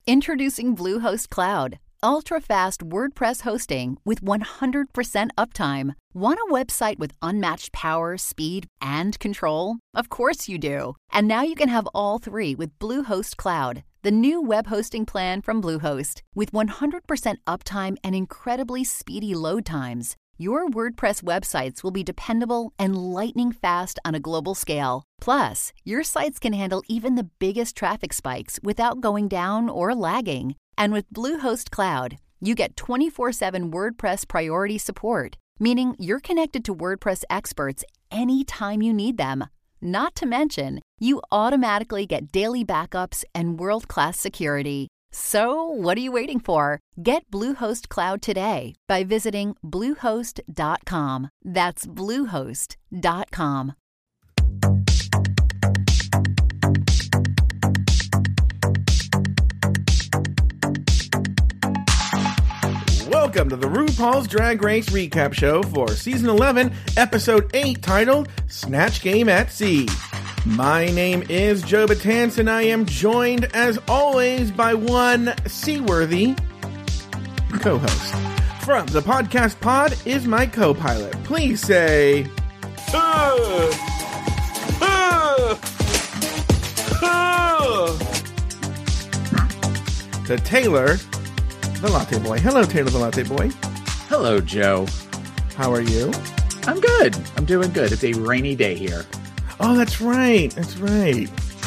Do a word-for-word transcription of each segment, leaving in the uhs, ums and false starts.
Introducing Bluehost Cloud, ultra-fast WordPress hosting with one hundred percent uptime. Want a website with unmatched power, speed, and control? Of course you do. And now you can have all three with Bluehost Cloud, the new web hosting plan from Bluehost. With one hundred percent uptime and incredibly speedy load times, your WordPress websites will be dependable and lightning fast on a global scale. Plus, your sites can handle even the biggest traffic spikes without going down or lagging. And with Bluehost Cloud, you get twenty-four seven WordPress priority support, meaning you're connected to WordPress experts anytime you need them. Not to mention, you automatically get daily backups and world-class security. So, what are you waiting for? Get Bluehost Cloud today by visiting bluehost dot com. That's bluehost dot com. Welcome to the RuPaul's Drag Race recap show for season eleven, episode eight, titled Snatch Game at Sea. My name is Joe Batance, and I am joined, as always, by one seaworthy co-host. From the podcast pod is my co-pilot. Please say... Uh, uh, uh. To Taylor, the Latte Boy. Hello, Taylor the Latte Boy. Hello, Joe. How are you? I'm good. I'm doing good. It's a rainy day here. Oh, that's right. That's right.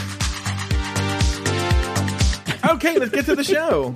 Okay, let's get to the show.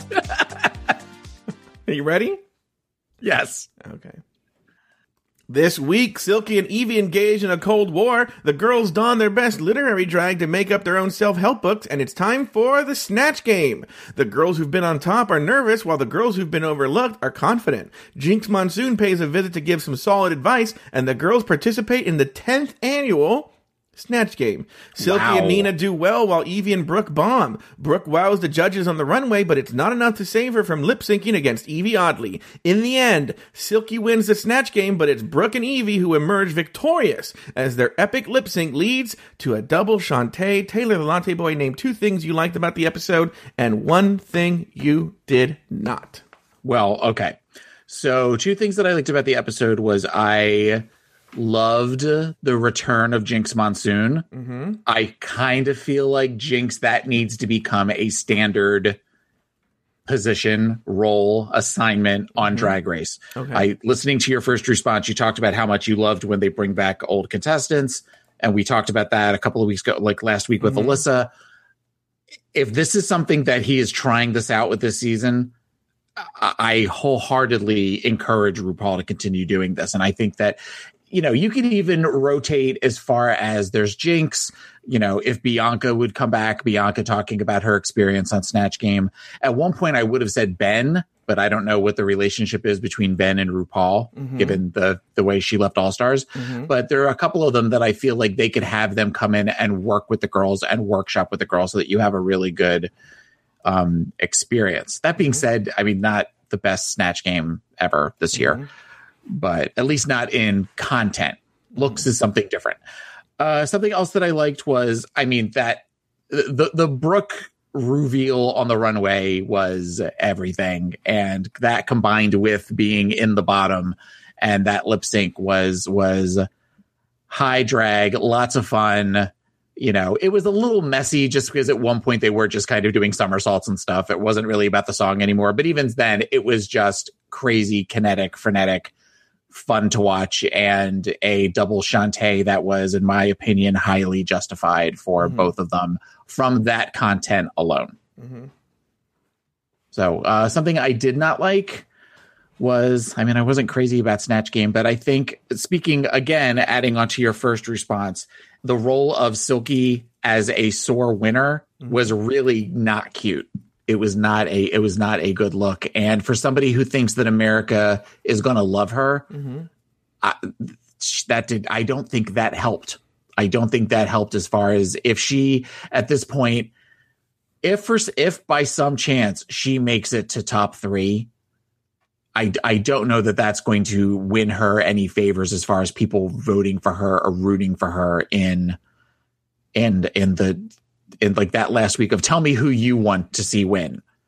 Are you ready? Yes. Okay. This week, Silky and Evie engage in a cold war. The girls don their best literary drag to make up their own self-help books, and it's time for the Snatch Game. The girls who've been on top are nervous, while the girls who've been overlooked are confident. Jinx Monsoon pays a visit to give some solid advice, and the girls participate in the tenth annual Snatch Game. Silky Wow. and Nina do well while Evie and Brooke bomb. Brooke wows the judges on the runway, but it's not enough to save her from lip-syncing against Evie Oddly. In the end, Silky wins the Snatch Game, but it's Brooke and Evie who emerge victorious as their epic lip-sync leads to a double Shantae. Taylor the Latte Boy, name two things you liked about the episode and one thing you did not. Well, okay. So two things that I liked about the episode was I loved the return of Jinx Monsoon. Mm-hmm. I kind of feel like Jinx, that needs to become a standard position, role, assignment on mm-hmm. Drag Race. Okay. I listening to your first response, you talked about how much you loved when they bring back old contestants, and we talked about that a couple of weeks ago, like last week with mm-hmm. Alyssa. If this is something that he is trying this out with this season, I wholeheartedly encourage RuPaul to continue doing this. And I think that, you know, you can even rotate as far as there's Jinx. You know, if Bianca would come back, Bianca talking about her experience on Snatch Game. At one point, I would have said Ben, but I don't know what the relationship is between Ben and RuPaul, mm-hmm. given the the way she left All Stars. Mm-hmm. But there are a couple of them that I feel like they could have them come in and work with the girls and workshop with the girls so that you have a really good um, experience. That being mm-hmm. said, I mean, not the best Snatch Game ever this mm-hmm. year, but at least not in content. Looks mm-hmm. is something different. Uh, something else that I liked was, I mean, that the the Brooke reveal on the runway was everything, and that combined with being in the bottom and that lip sync was was high drag, lots of fun. You know, it was a little messy just because at one point they were just kind of doing somersaults and stuff. It wasn't really about the song anymore. But even then, it was just crazy, kinetic, frenetic, fun to watch, and a double Shantae that was, in my opinion, highly justified for mm-hmm. both of them from that content alone. Mm-hmm. So uh, something I did not like was, I mean, I wasn't crazy about Snatch Game, but I think, speaking again, adding onto your first response, the role of Silky as a sore winner mm-hmm. was really not cute. It was not a it was not a good look. And for somebody who thinks that America is going to love her, mm-hmm. I, that did I don't think that helped. I don't think that helped as far as if she at this point, if for, if by some chance she makes it to top three, I, I don't know that that's going to win her any favors as far as people voting for her or rooting for her in in in the in like that last week of tell me who you want to see win.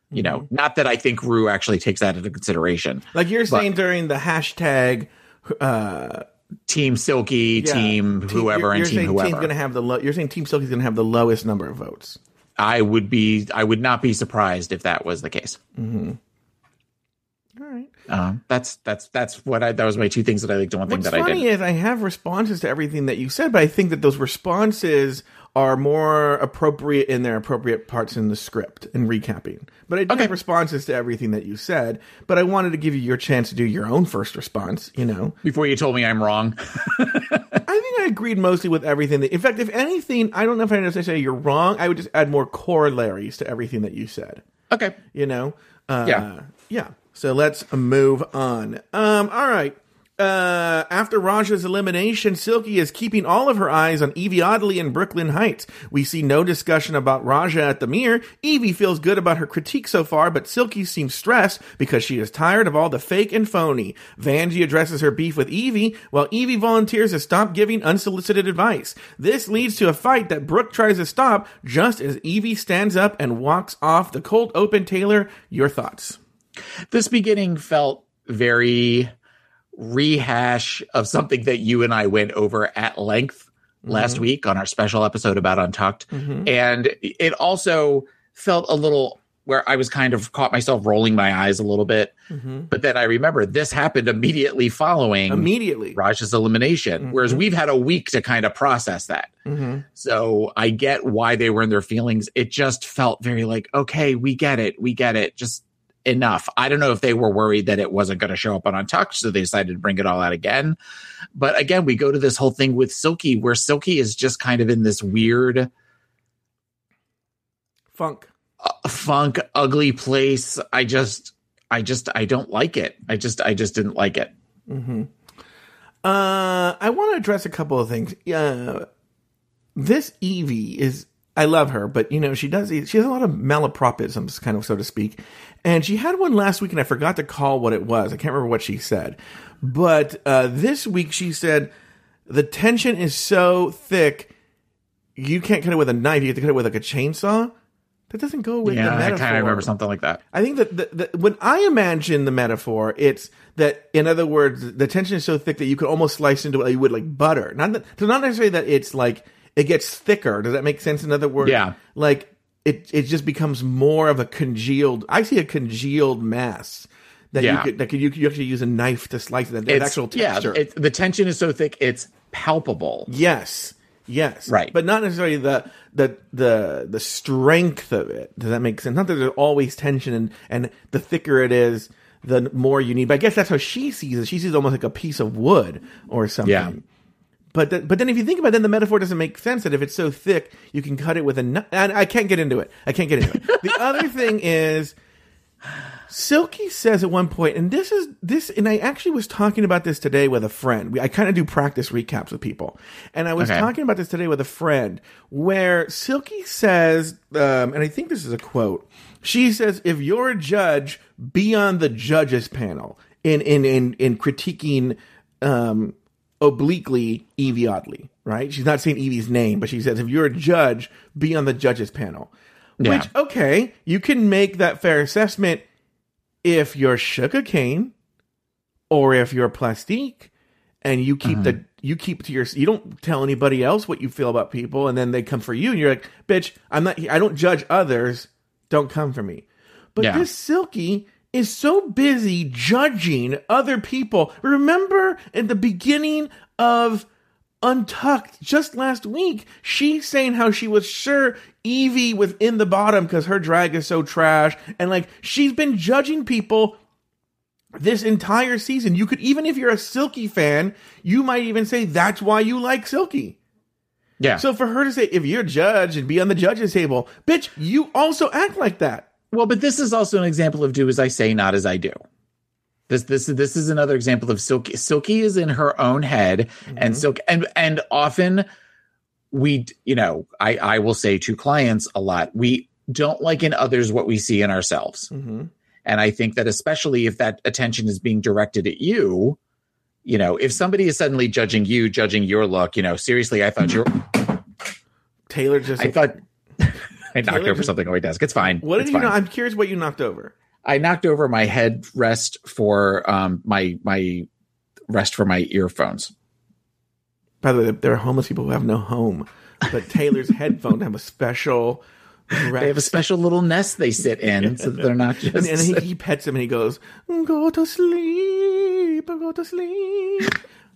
You know, not that I think Rue actually takes that into consideration. Like you're saying but during the hashtag uh, Team Silky, yeah, Team whoever, you're, you're and Team saying whoever. Team's gonna have the lo- you're saying Team Silky's going to have the lowest number of votes. I would be, I would not be surprised if that was the case. Mm-hmm. All right. Um, that's that's that's what I. That was my two things that I liked. One thing What's that I funny did is I have responses to everything that you said, but I think that those responses are more appropriate in their appropriate parts in the script and recapping. But I do Okay. have responses to everything that you said, but I wanted to give you your chance to do your own first response, you know. before you told me I'm wrong. I think I agreed mostly with everything. That, in fact, if anything, I don't know if I necessarily say you're wrong. I would just add more corollaries to everything that you said. Okay. You know? Uh, Yeah. Yeah. So let's move on. Um, all right. Uh, after Raja's elimination, Silky is keeping all of her eyes on Evie Oddly in Brooklyn Heights. We see no discussion about Raja at the mirror. Evie feels good about her critique so far, but Silky seems stressed because she is tired of all the fake and phony. Vanjie addresses her beef with Evie, while Evie volunteers to stop giving unsolicited advice. This leads to a fight that Brooke tries to stop just as Evie stands up and walks off the cold open. Taylor, your thoughts? This beginning felt very rehash of something that you and I went over at length mm-hmm. last week on our special episode about Untucked. Mm-hmm. And it also felt a little where I was kind of caught myself rolling my eyes a little bit. Mm-hmm. But then I remember this happened immediately following immediately Raja's elimination, mm-hmm. whereas we've had a week to kind of process that. Mm-hmm. So I get why they were in their feelings. It just felt very like, okay, we get it. We get it. Just enough. I don't know if they were worried that it wasn't going to show up on Untucked, so they decided to bring it all out again. But again, we go to this whole thing with Silky, where Silky is just kind of in this weird funk, uh, funk, ugly place. I just, I just, I don't like it. I just, I just didn't like it. Mm-hmm. Uh, I want to address a couple of things. Uh, this Evie is. I love her, but you know, she does, she has a lot of malapropisms, kind of, so to speak. And she had one last week and I forgot to call what it was. I can't remember what she said, but, uh, this week she said, the tension is so thick, you can't cut it with a knife. You have to cut it with like a chainsaw. That doesn't go with yeah, the metaphor. I kind of remember something like that. I think that the, the, when I imagine the metaphor, it's that, in other words, the tension is so thick that you could almost slice into it like you would like butter. Not that, so not necessarily that it's like, it gets thicker. Does that make sense? In other words, yeah. Like it, it just becomes more of a congealed. I see a congealed mass that yeah. you could, that could, you, you actually use a knife to slice it. That actual texture. Yeah, it, the tension is so thick, it's palpable. Yes, yes, right, but not necessarily the the the the strength of it. Does that make sense? Not that there's always tension, and and the thicker it is, the more you need. But I guess that's how she sees it. She sees it almost like a piece of wood or something. Yeah. But the, but then if you think about it, then the metaphor doesn't make sense that if it's so thick, you can cut it with a knife. And I can't get into it. I can't get into it. The other thing is, Silky says at one point, and this is this, and I actually was talking about this today with a friend. We, I kind of do practice recaps with people. And I was okay. talking about this today with a friend where Silky says, um, and I think this is a quote. She says, if you're a judge, be on the judges panel in, in, in, in critiquing, um, obliquely Evie Oddly, right? She's not saying Evie's name, but she says, if you're a judge, be on the judges panel. Yeah. Which, okay, you can make that fair assessment if you're Sugar Cane or if you're Plastique and you keep mm-hmm. the, you keep to your, you don't tell anybody else what you feel about people and then they come for you and you're like, bitch, I'm not, I don't judge others. Don't come for me. But yeah. this Silky is so busy judging other people. Remember at the beginning of Untucked just last week, she's saying how she was sure Evie was in the bottom because her drag is so trash. And like, she's been judging people this entire season. You could, even if you're a Silky fan, you might even say that's why you like Silky. Yeah. So for her to say, if you're a judge and be on the judges table, bitch, you also act like that. Well, but this is also an example of do as I say, not as I do. This this this is another example of Silky. Silky is in her own head, mm-hmm. and Silky and and often we, you know, I I will say to clients a lot, we don't like in others what we see in ourselves, mm-hmm. and I think that especially if that attention is being directed at you, you know, if somebody is suddenly judging you, judging your look, you know, seriously, I thought you're Taylor just I thought. I knocked Taylor over just- something on my desk. It's fine. What did it's you fine. know? I'm curious what you knocked over. I knocked over my headrest for um my my rest for my earphones. By the way, there are homeless people who have no home, but Taylor's headphones have a special. They have a special little nest they sit in, so that they're not just. And, and he, he pets him and he goes, "Go to sleep, go to sleep."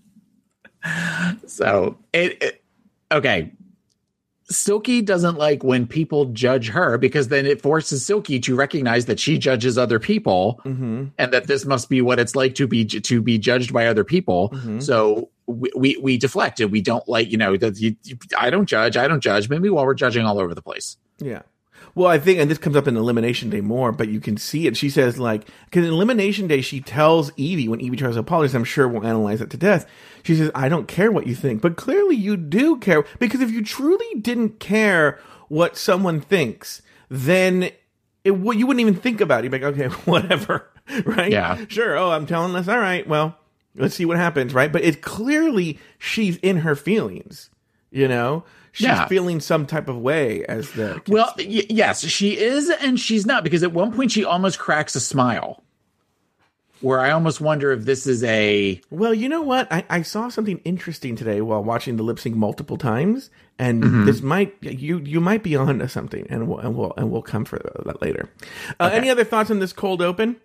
So it, it okay. Silky doesn't like when people judge her because then it forces Silky to recognize that she judges other people, Mm-hmm. and that this must be what it's like to be to be judged by other people. Mm-hmm. So we, we we deflect and we don't like you know that you, I don't judge, I don't judge. Maybe while we're judging all over the place. Yeah. Well, I think, and this comes up in Elimination Day more, but you can see it. She says, like, because in Elimination Day, she tells Evie, when Evie tries to apologize, I'm sure we'll analyze it to death. She says, I don't care what you think. But clearly you do care, because if you truly didn't care what someone thinks, then it, well, you wouldn't even think about it. You'd be like, okay, whatever, right? Yeah. Sure. Oh, I'm telling this. All right. Well, let's see what happens, right? But it's clearly she's in her feelings, you know? She's Yeah. feeling some type of way as the Well, y- yes, she is and she's not, because at one point she almost cracks a smile where I almost wonder if this is a Well, you know what? I, I saw something interesting today while watching the lip sync multiple times, and Mm-hmm. this might you you might be on to something, and we'll and we'll and we'll come for that later. Uh, Okay. Any other thoughts on this cold open?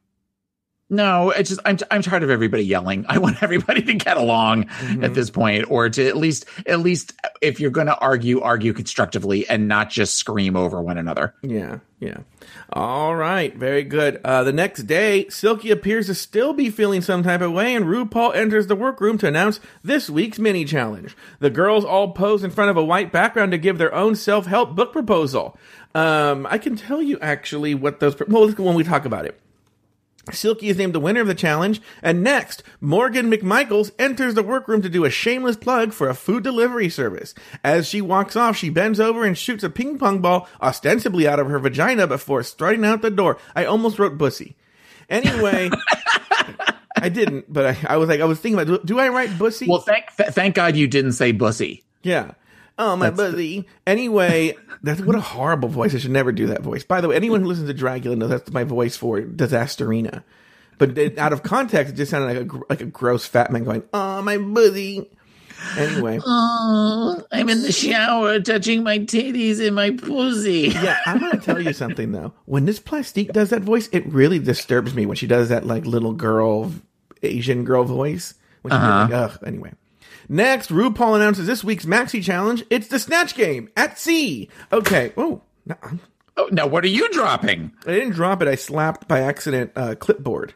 No, it's just I'm I'm tired of everybody yelling. I want everybody to get along Mm-hmm. at this point, or to at least at least if you're going to argue, argue constructively and not just scream over one another. Yeah, yeah. All right, very good. Uh, the next day, Silky appears to still be feeling some type of way, and RuPaul enters the workroom to announce this week's mini challenge. The girls all pose in front of a white background to give their own self-help book proposal. Um, I can tell you actually what those. Well, let's go when we talk about it. Silky is named the winner of the challenge, and next, Morgan McMichaels enters the workroom to do a shameless plug for a food delivery service. As she walks off, she bends over and shoots a ping pong ball ostensibly out of her vagina before strutting out the door. I almost wrote bussy. Anyway, I didn't, but I, I was like, I was thinking about, do, do I write bussy? Well, thank th- thank God you didn't say bussy. Yeah. Oh, my bussy. Anyway, that's what a horrible voice. I should never do that voice. By the way, anyone who listens to Dragula knows that's my voice for Disasterina. But it, out of context, it just sounded like a gr- like a gross fat man going, "Oh, my bussy." Anyway, Oh, I'm in the shower touching my titties and my pussy. yeah, I'm gonna tell you something though. When this Plastique does that voice, it really disturbs me when she does that like little girl, Asian girl voice. When she Uh-huh. like, ugh. Anyway. Next, RuPaul announces this week's Maxi Challenge. It's the Snatch Game at sea. Okay. Oh, no, Oh, now what are you dropping? I didn't drop it. I slapped by accident uh, clipboard.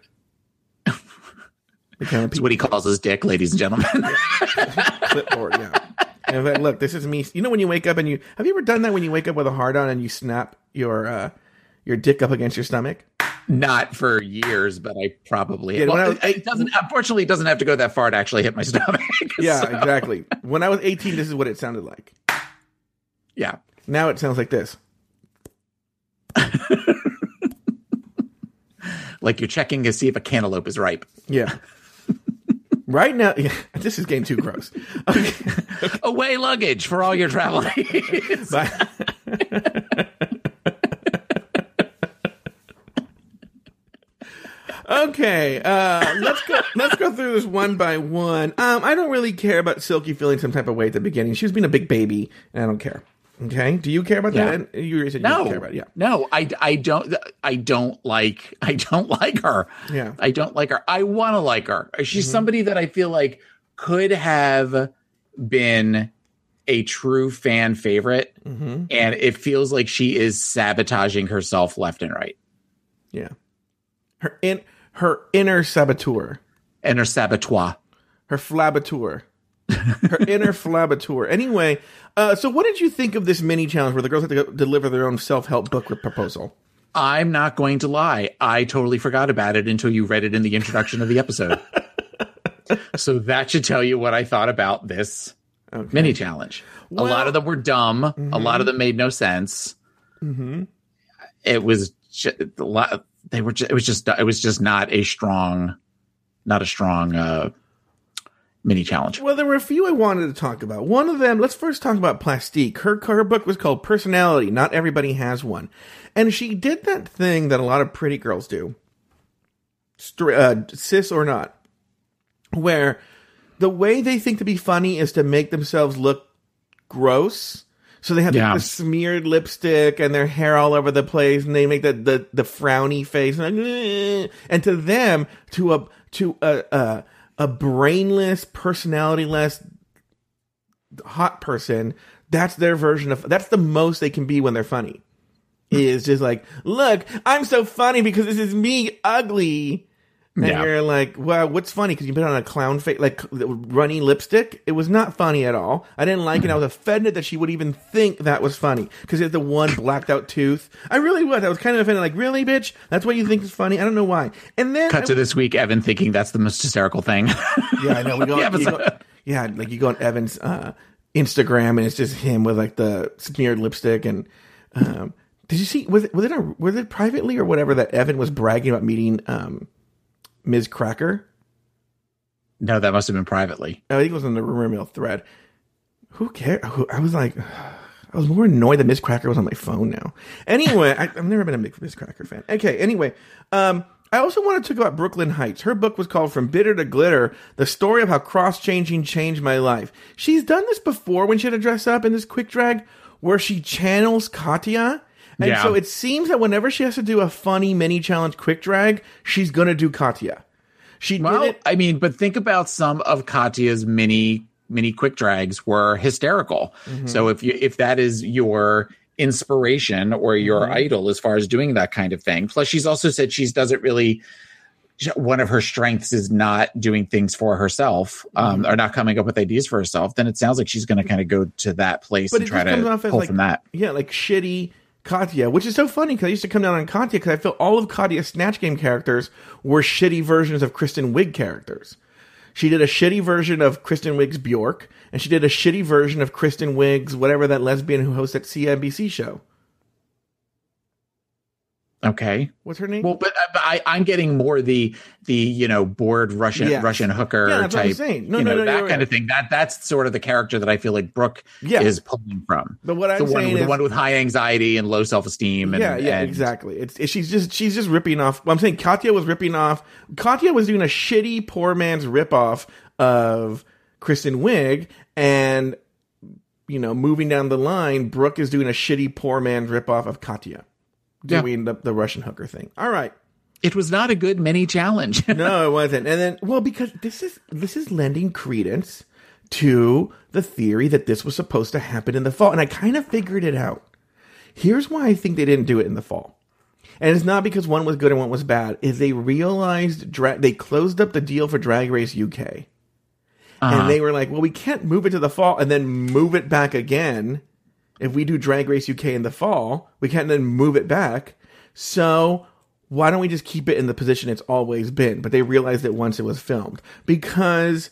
That's what he calls his dick, ladies and gentlemen. Clipboard, yeah. And in fact, look, this is me. You know when you wake up and you have you ever done that when you wake up with a hard on and you snap your uh, your dick up against your stomach? Not for years, but I probably. Yeah, when well, I was it, it doesn't. Unfortunately, it doesn't have to go that far to actually hit my stomach. Yeah, So, exactly. When I was eighteen, this is what it sounded like. yeah. Now it sounds like this. Like you're checking to see if a cantaloupe is ripe. Yeah. Right now, yeah, this is getting too gross. Okay. Away luggage for all your travel needs. But- okay, uh, let's go. Let's go through this one by one. Um, I don't really care about Silky feeling some type of way at the beginning. She was being a big baby, and I don't care. Okay, do you care about Yeah. that? And you said you No, don't care about it. Yeah. no, I, I don't, I don't like, I don't like her. Yeah. I don't like her. I want to like her. She's somebody that I feel like could have been a true fan favorite, Mm-hmm. and it feels like she is sabotaging herself left and right, Yeah. Her in her inner saboteur, and her saboteur. her flabateur, her inner flabateur. Anyway, uh, so what did you think of this mini challenge where the girls have to go deliver their own self help book proposal? I'm not going to lie. I totally forgot about it until you read it in the introduction of the episode. So that should tell you what I thought about this Okay. mini challenge. Well- a lot of them were dumb. Mhm. A lot of them made no sense. Mm-hmm. It was just, a lot. They were. Just, it was just. It was just not a strong, not a strong. Uh, mini challenge. Well, there were a few I wanted to talk about. One of them, let's first talk about Plastique. Her, her book was called Personality. Not Everybody Has One. And she did that thing that a lot of pretty girls do, uh, cis or not, where the way they think to be funny is to make themselves look gross. So they have yeah. the smeared lipstick and their hair all over the place, and they make the the, the frowny face, and, like, and to them, to a to a, a a brainless, personality-less, hot person, that's their version of, that's the most they can be when they're funny. Is just like, look, I'm so funny because this is me ugly. And yeah. you're like, well, what's funny? Because you put on a clown face, like runny lipstick. It was not funny at all. I didn't like it. I was offended that she would even think that was funny. Because it had the one blacked out tooth. I really was. I was kind of offended. Like, really, bitch? That's what you think is funny? I don't know why. And then cut to I, this week, Evan thinking that's the most hysterical thing. Yeah, I know. We go, on, you go yeah, like you go on Evan's uh, Instagram and it's just him with like the smeared lipstick. And um, did you see? Was it was it, a, was it privately or whatever that Evan was bragging about meeting? Um, Miz Cracker? No, that must have been privately. I think it was on the rumor mill thread. Who cares? I was like, I was more annoyed that Miz Cracker was on my phone now. Anyway, I, I've never been a Miz Cracker fan. Okay, anyway. Um, I also want to talk about Brooklyn Heights. Her book was called From Bitter to Glitter, the story of how cross-changing changed my life. She's done this before when she had to dress up in this quick drag where she channels Katya. And yeah. so it seems that whenever she has to do a funny mini challenge quick drag, she's going to do Katya. She well, did it. I mean, but think about some of Katya's mini mini quick drags were hysterical. Mm-hmm. So if you if that is your inspiration or your mm-hmm. idol as far as doing that kind of thing. Plus, she's also said she doesn't really. One of her strengths is not doing things for herself, um, mm-hmm. or not coming up with ideas for herself. Then it sounds like she's going to kind of go to that place but and try to pull like, from that. Yeah, like shitty Katya, which is so funny because I used to come down on Katya because I feel all of Katya's Snatch Game characters were shitty versions of Kristen Wiig characters. She did a shitty version of Kristen Wiig's Bjork, and she did a shitty version of Kristen Wiig's whatever that lesbian who hosts that C N B C show. Okay, what's her name? Well, but, but I, I'm getting more the the you know bored Russian yes. Russian hooker yeah, that's type, what I'm saying. No, you no, know, no, that no, kind no. of thing. That that's sort of the character that I feel like Brooke yeah. is pulling from. But what I'm the saying one, is the one with high anxiety and low self esteem. And, yeah, yeah, and, exactly. It's, it's she's just she's just ripping off. Well, I'm saying Katya was ripping off. Katya was doing a shitty poor man's ripoff of Kristen Wiig, and you know, moving down the line, Brooke is doing a shitty poor man's ripoff of Katya, doing yeah. the, the Russian hooker thing. All right. It was not a good mini challenge. No, it wasn't. And then, well, because this is this is lending credence to the theory that this was supposed to happen in the fall. And I kind of figured it out. Here's why I think they didn't do it in the fall. And it's not because one was good and one was bad. Is they realized, dra- they closed up the deal for Drag Race U K. Uh-huh. And they were like, well, we can't move it to the fall and then move it back again. If we do Drag Race U K in the fall, we can't then move it back. So why don't we just keep it in the position it's always been? But they realized it once it was filmed. Because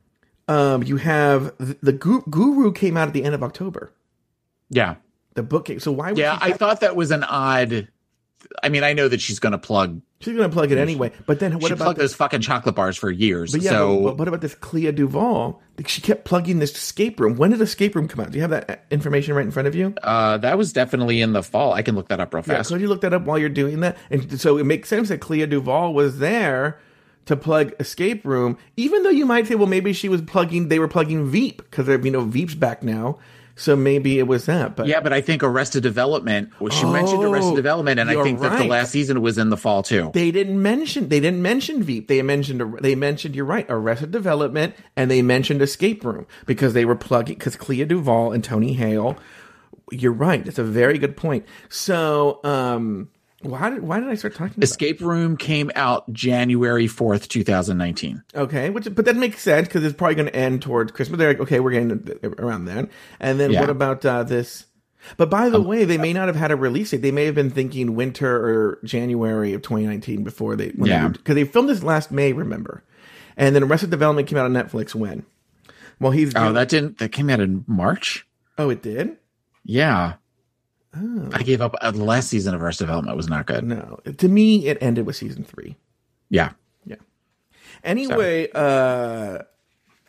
um, you have the, the Guru came out at the end of October. Yeah. The book came. So why would Yeah, I thought that was an odd... I mean, I know that she's going to plug... She's going to plug it anyway. But then what she about... plugged those fucking chocolate bars for years. But yeah, so... but what about this Clea Duvall? She kept plugging this escape room. When did Escape Room come out? Do you have that information right in front of you? Uh, that was definitely in the fall. I can look that up real fast. Yeah, could you look that up while you're doing that? And so it makes sense that Clea Duvall was there to plug Escape Room, even though you might say, well, maybe she was plugging... They were plugging Veep, because, you know, Veep's back now. So maybe it was that, but yeah, but I think Arrested Development. Well, she oh, mentioned Arrested Development, and I think right. that the last season was in the fall too. They didn't mention. They didn't mention Veep. They mentioned. They mentioned. You're right. Arrested Development, and they mentioned Escape Room because they were plugging. Because Clea Duvall and Tony Hale. You're right. That's a very good point. So, um, why did why did I start talking? Escape about Room came out January fourth, two thousand nineteen. Okay, which but that makes sense because it's probably going to end towards Christmas. They're like, okay, we're getting around then. And then yeah. what about uh, this? But by the um, way, they may not have had a release date. They may have been thinking winter or January of twenty nineteen before they when yeah because they, they filmed this last May, remember? And then Arrested Development came out on Netflix when? Well, he's oh that didn't that came out in March. Oh, it did. Yeah. Oh. I gave up. Uh, the last season of Arrested Development was not good. No, to me, it ended with season three. Yeah, yeah. Anyway, so. uh,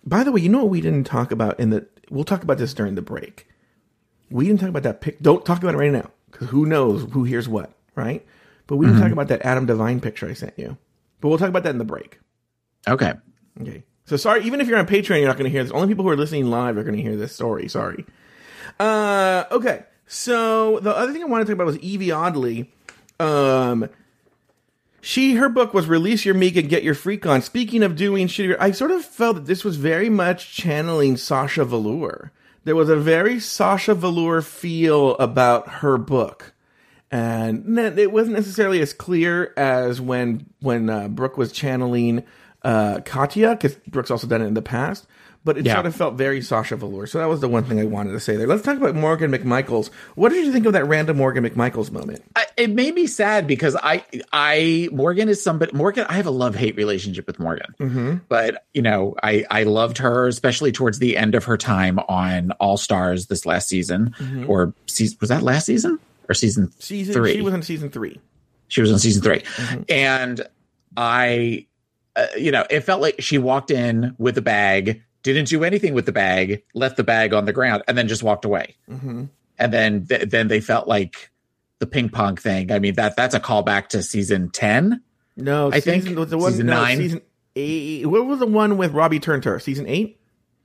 By the way, you know what we didn't talk about in the... We'll talk about this during the break. We didn't talk about that pic. Don't talk about it right now, because who knows who hears what, right? But we didn't mm-hmm. talk about that Adam Devine picture I sent you. But we'll talk about that in the break. Okay. Okay. So sorry, even if you're on Patreon, you're not going to hear this. Only people who are listening live are going to hear this story. Sorry. Uh, okay. So the other thing I wanted to talk about was Evie Oddly. Um, she, her book was Release Your Meek and Get Your Freak On. Speaking of doing shitty, I sort of felt that this was very much channeling Sasha Velour. There was a very Sasha Velour feel about her book. And it wasn't necessarily as clear as when when uh, Brooke was channeling uh, Katya, because Brooke's also done it in the past. But it yeah. sort of felt very Sasha Velour. So that was the one thing I wanted to say there. Let's talk about Morgan McMichaels. What did you think of that random Morgan McMichaels moment? I, it made me sad because I, I Morgan is somebody. Morgan, I have a love-hate relationship with Morgan. Mm-hmm. But, you know, I, I loved her, especially towards the end of her time on All Stars this last season. Mm-hmm. Or season, was that last season? Or season, season three? She was on season three. She was on season three. Mm-hmm. And I, uh, you know, it felt like she walked in with a bag, didn't do anything with the bag, left the bag on the ground, and then just walked away. Mm-hmm. And then th- then they felt like the ping pong thing. I mean, that that's a callback to season ten. No, I season, think. The one, season no, nine. Season eight. What was the one with Robbie Turner? Season eight?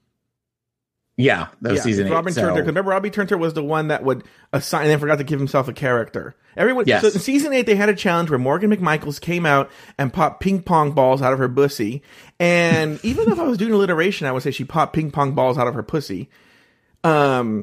Yeah, that was yeah, season eight. Robin so. Turner. Remember, Robbie Turner was the one that would assign and then forgot to give himself a character. Everyone. Yes. So in season eight, they had a challenge where Morgan McMichaels came out and popped ping pong balls out of her pussy. And even if I was doing alliteration, I would say she popped ping pong balls out of her pussy. Um,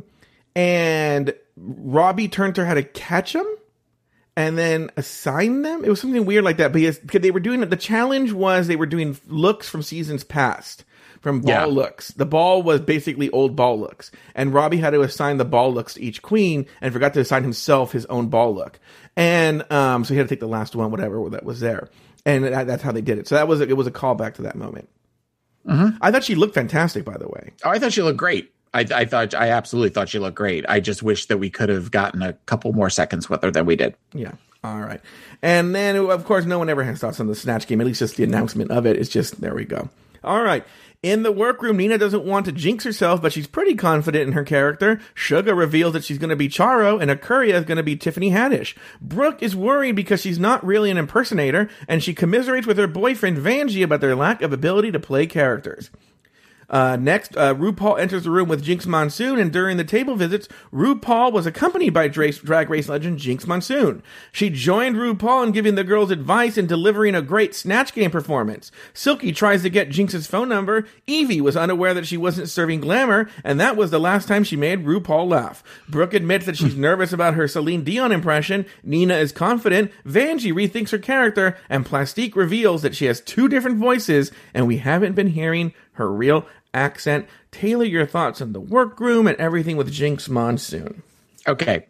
and Robbie Turner had to catch them and then assign them. It was something weird like that. Because, because they were doing the challenge was they were doing looks from seasons past. From ball yeah. looks. The ball was basically old ball looks. And Robbie had to assign the ball looks to each queen and forgot to assign himself his own ball look. And um, so he had to take the last one, whatever that was there. And that, that's how they did it. So that was a, it was a callback to that moment. Mm-hmm. I thought she looked fantastic, by the way. Oh, I thought she looked great. I, I thought I absolutely thought she looked great. I just wish that we could have gotten a couple more seconds with her than we did. Yeah. All right. And then, of course, no one ever has thoughts on the Snatch Game. At least just the announcement of it. It's just, there we go. All right. In the workroom, Nina doesn't want to jinx herself, but she's pretty confident in her character. Suga reveals that she's going to be Charo, and Akuria is going to be Tiffany Haddish. Brooke is worried because she's not really an impersonator, and she commiserates with her boyfriend Vanjie about their lack of ability to play characters. Uh, next, uh, RuPaul enters the room with Jinx Monsoon, and during the table visits, RuPaul was accompanied by Drag, drag race legend Jinx Monsoon. She joined RuPaul in giving the girls advice and delivering a great Snatch Game performance. Silky tries to get Jinx's phone number. Evie was unaware that she wasn't serving glamour, and that was the last time she made RuPaul laugh. Brooke admits that she's nervous about her Celine Dion impression. Nina is confident. Vanjie rethinks her character, and Plastique reveals that she has two different voices, and we haven't been hearing her real accent. Taylor, your thoughts on the workroom and everything with Jinx Monsoon. Okay.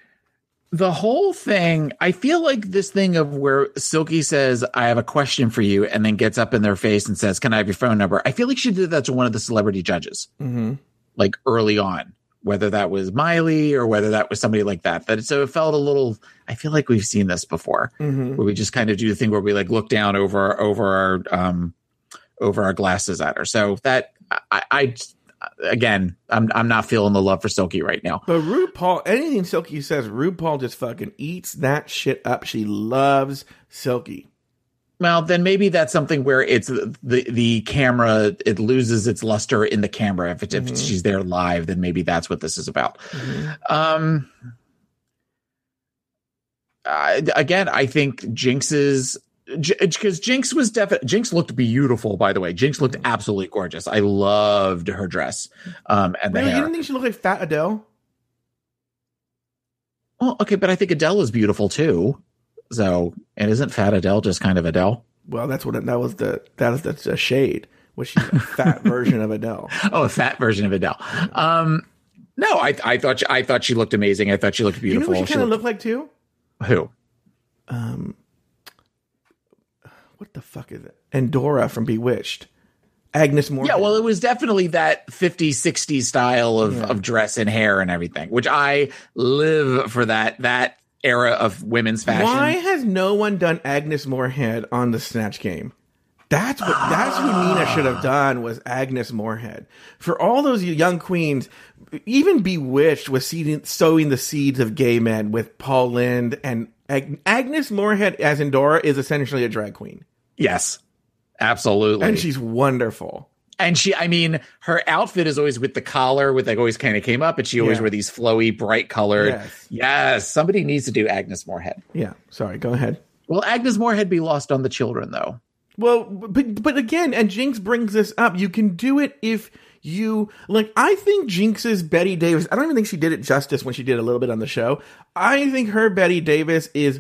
The whole thing, I feel like this thing of where Silky says, I have a question for you, and then gets up in their face and says, can I have your phone number? I feel like she did that to one of the celebrity judges, mm-hmm. like early on, whether that was Miley or whether that was somebody like that. That So it felt a little, I feel like we've seen this before, mm-hmm. where we just kind of do the thing where we like look down over, over our, um, over our glasses at her. So that I, I again, I'm I'm not feeling the love for Silky right now. But RuPaul, anything Silky says, RuPaul just fucking eats that shit up. She loves Silky. Well, then maybe that's something where it's the the camera, it loses its luster in the camera. If, it, mm-hmm. if she's there live, then maybe that's what this is about. Mm-hmm. Um. Uh, again, I think Jinx's. Because Jinx was definitely Jinx looked beautiful, by the way. Jinx looked absolutely gorgeous. I loved her dress. Um, and really, the hair. You didn't think she looked like Fat Adele? Well, okay, but I think Adele is beautiful too. So, and isn't Fat Adele just kind of Adele? Well, that's what it, that was the that was that's a shade. Was she a fat version of Adele? Oh, a fat version of Adele. Um, no, I I thought she, I thought she looked amazing. I thought she looked beautiful. You know what she kind of looked like too? Who? Um. What the fuck is it? Endora from Bewitched. Agnes Moorehead. Yeah, well, it was definitely that fifties, sixties style of, yeah. of dress and hair and everything, which I live for that that era of women's fashion. Why has no one done Agnes Moorehead on the Snatch Game? That's what that's who Nina should have done, was Agnes Moorehead. For all those young queens, even Bewitched was seeding, sowing the seeds of gay men with Paul Lynde, and Ag- Agnes Moorehead as Endora is essentially a drag queen. Yes, absolutely. And she's wonderful. And she, I mean, her outfit is always with the collar, with like always kind of came up, and she always Yeah. wore these flowy, bright colored. Yes. yes, somebody needs to do Agnes Moorehead. Yeah, sorry, go ahead. Will Agnes Moorehead be lost on the children, though? Well, but but again, and Jinx brings this up. You can do it if you like. I think Jinx's Betty Davis. I don't even think she did it justice when she did a little bit on the show. I think her Betty Davis is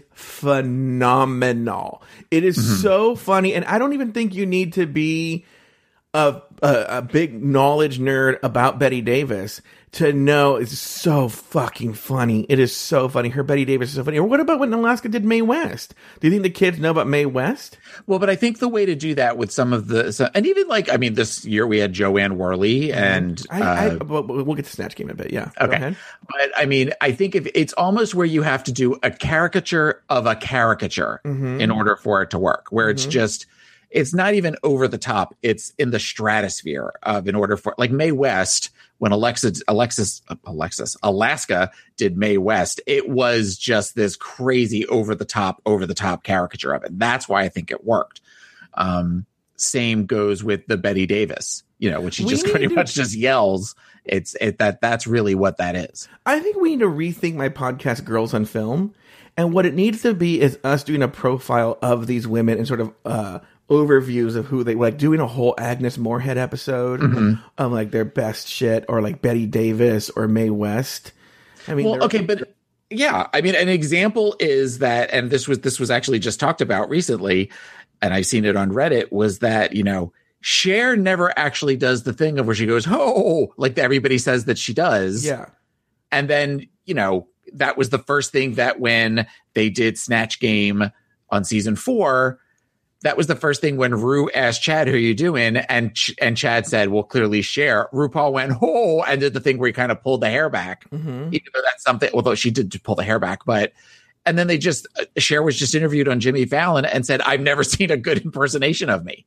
phenomenal. It is mm-hmm. so funny, and I don't even think you need to be a, a a big knowledge nerd about Betty Davis to know it's so fucking funny. It is so funny. Her Betty Davis is so funny. Or what about when Alaska did Mae West? Do you think the kids know about Mae West? Well, but I think the way to do that with some of the, so, and even like, I mean, this year we had Joanne Worley and, I, uh, I, we'll, we'll get to Snatch Game in a bit. Yeah. Okay. But I mean, I think if it's almost where you have to do a caricature of a caricature mm-hmm. in order for it to work, where mm-hmm. it's just, it's not even over the top. It's in the stratosphere of, in order for, like Mae West, when Alexis, Alexis, Alexis, Alaska did Mae West, it was just this crazy over the top, over the top caricature of it. That's why I think it worked. Um, same goes with the Betty Davis, you know, which she just pretty to, much just yells. It's it that that's really what that is. I think we need to rethink my podcast, Girls on Film, and what it needs to be is us doing a profile of these women and sort of uh, overviews of who they like, doing a whole Agnes Moorehead episode mm-hmm. of like their best shit, or like Betty Davis or Mae West. I mean, well, okay, but yeah, I mean, an example is that, and this was this was actually just talked about recently, and I've seen it on Reddit, was that, you know, Cher never actually does the thing of where she goes, oh, like everybody says that she does. Yeah. And then, you know, that was the first thing that when they did Snatch Game on season four, that was the first thing when Ru asked Chad, who are you doing? And Ch- and Chad said, well, clearly Cher. RuPaul went, oh, and did the thing where he kind of pulled the hair back. Mm-hmm. Even though that's something, although she did pull the hair back, but, and then they just, uh, Cher was just interviewed on Jimmy Fallon and said, I've never seen a good impersonation of me.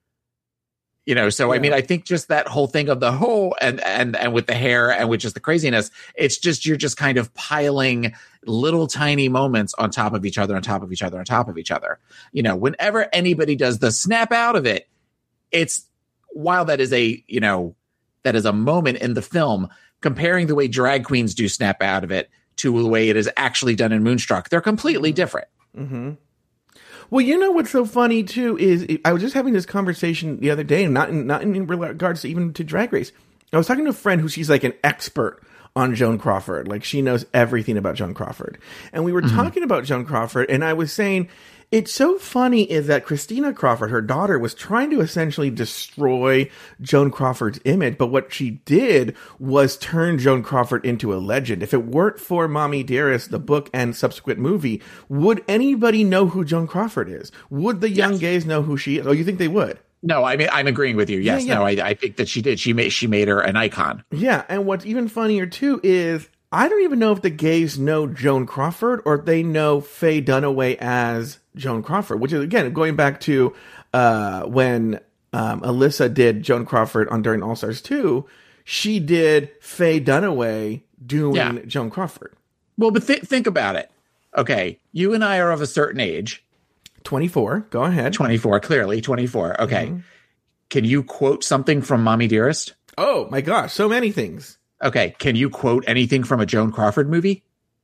You know, so, yeah. I mean, I think just that whole thing of the ho and, and, and with the hair and with just the craziness, it's just, you're just kind of piling little tiny moments on top of each other, on top of each other, on top of each other. You know, whenever anybody does the snap out of it, it's, while that is a, you know, that is a moment in the film, comparing the way drag queens do snap out of it to the way it is actually done in Moonstruck, they're completely different. Mm-hmm. Well, you know what's so funny too is I was just having this conversation the other day, and not in, not in regards to even to Drag Race. I was talking to a friend who she's like an expert on Joan Crawford, like she knows everything about Joan Crawford, and we were mm-hmm. talking about Joan Crawford, and I was saying it's so funny is that Christina Crawford, her daughter, was trying to essentially destroy Joan Crawford's image, but what she did was turn Joan Crawford into a legend. If it weren't for Mommy Dearest, the book and subsequent movie, would anybody know who Joan Crawford is? Would the young yes. gays know who she is? Oh, you think they would? No, I mean, I'm agreeing with you. Yes, yeah, yeah. no, I, I think that she did. She made she made her an icon. Yeah, and what's even funnier too is I don't even know if the gays know Joan Crawford or if they know Faye Dunaway as Joan Crawford, which is, again, going back to uh, when um, Alyssa did Joan Crawford on during All Stars two, she did Faye Dunaway doing yeah. Joan Crawford. Well, but th- think about it. Okay, you and I are of a certain age. twenty-four, go ahead. twenty-four, clearly, twenty-four. Okay. Mm-hmm. Can you quote something from Mommy Dearest? Oh, my gosh, so many things. Okay, can you quote anything from a Joan Crawford movie?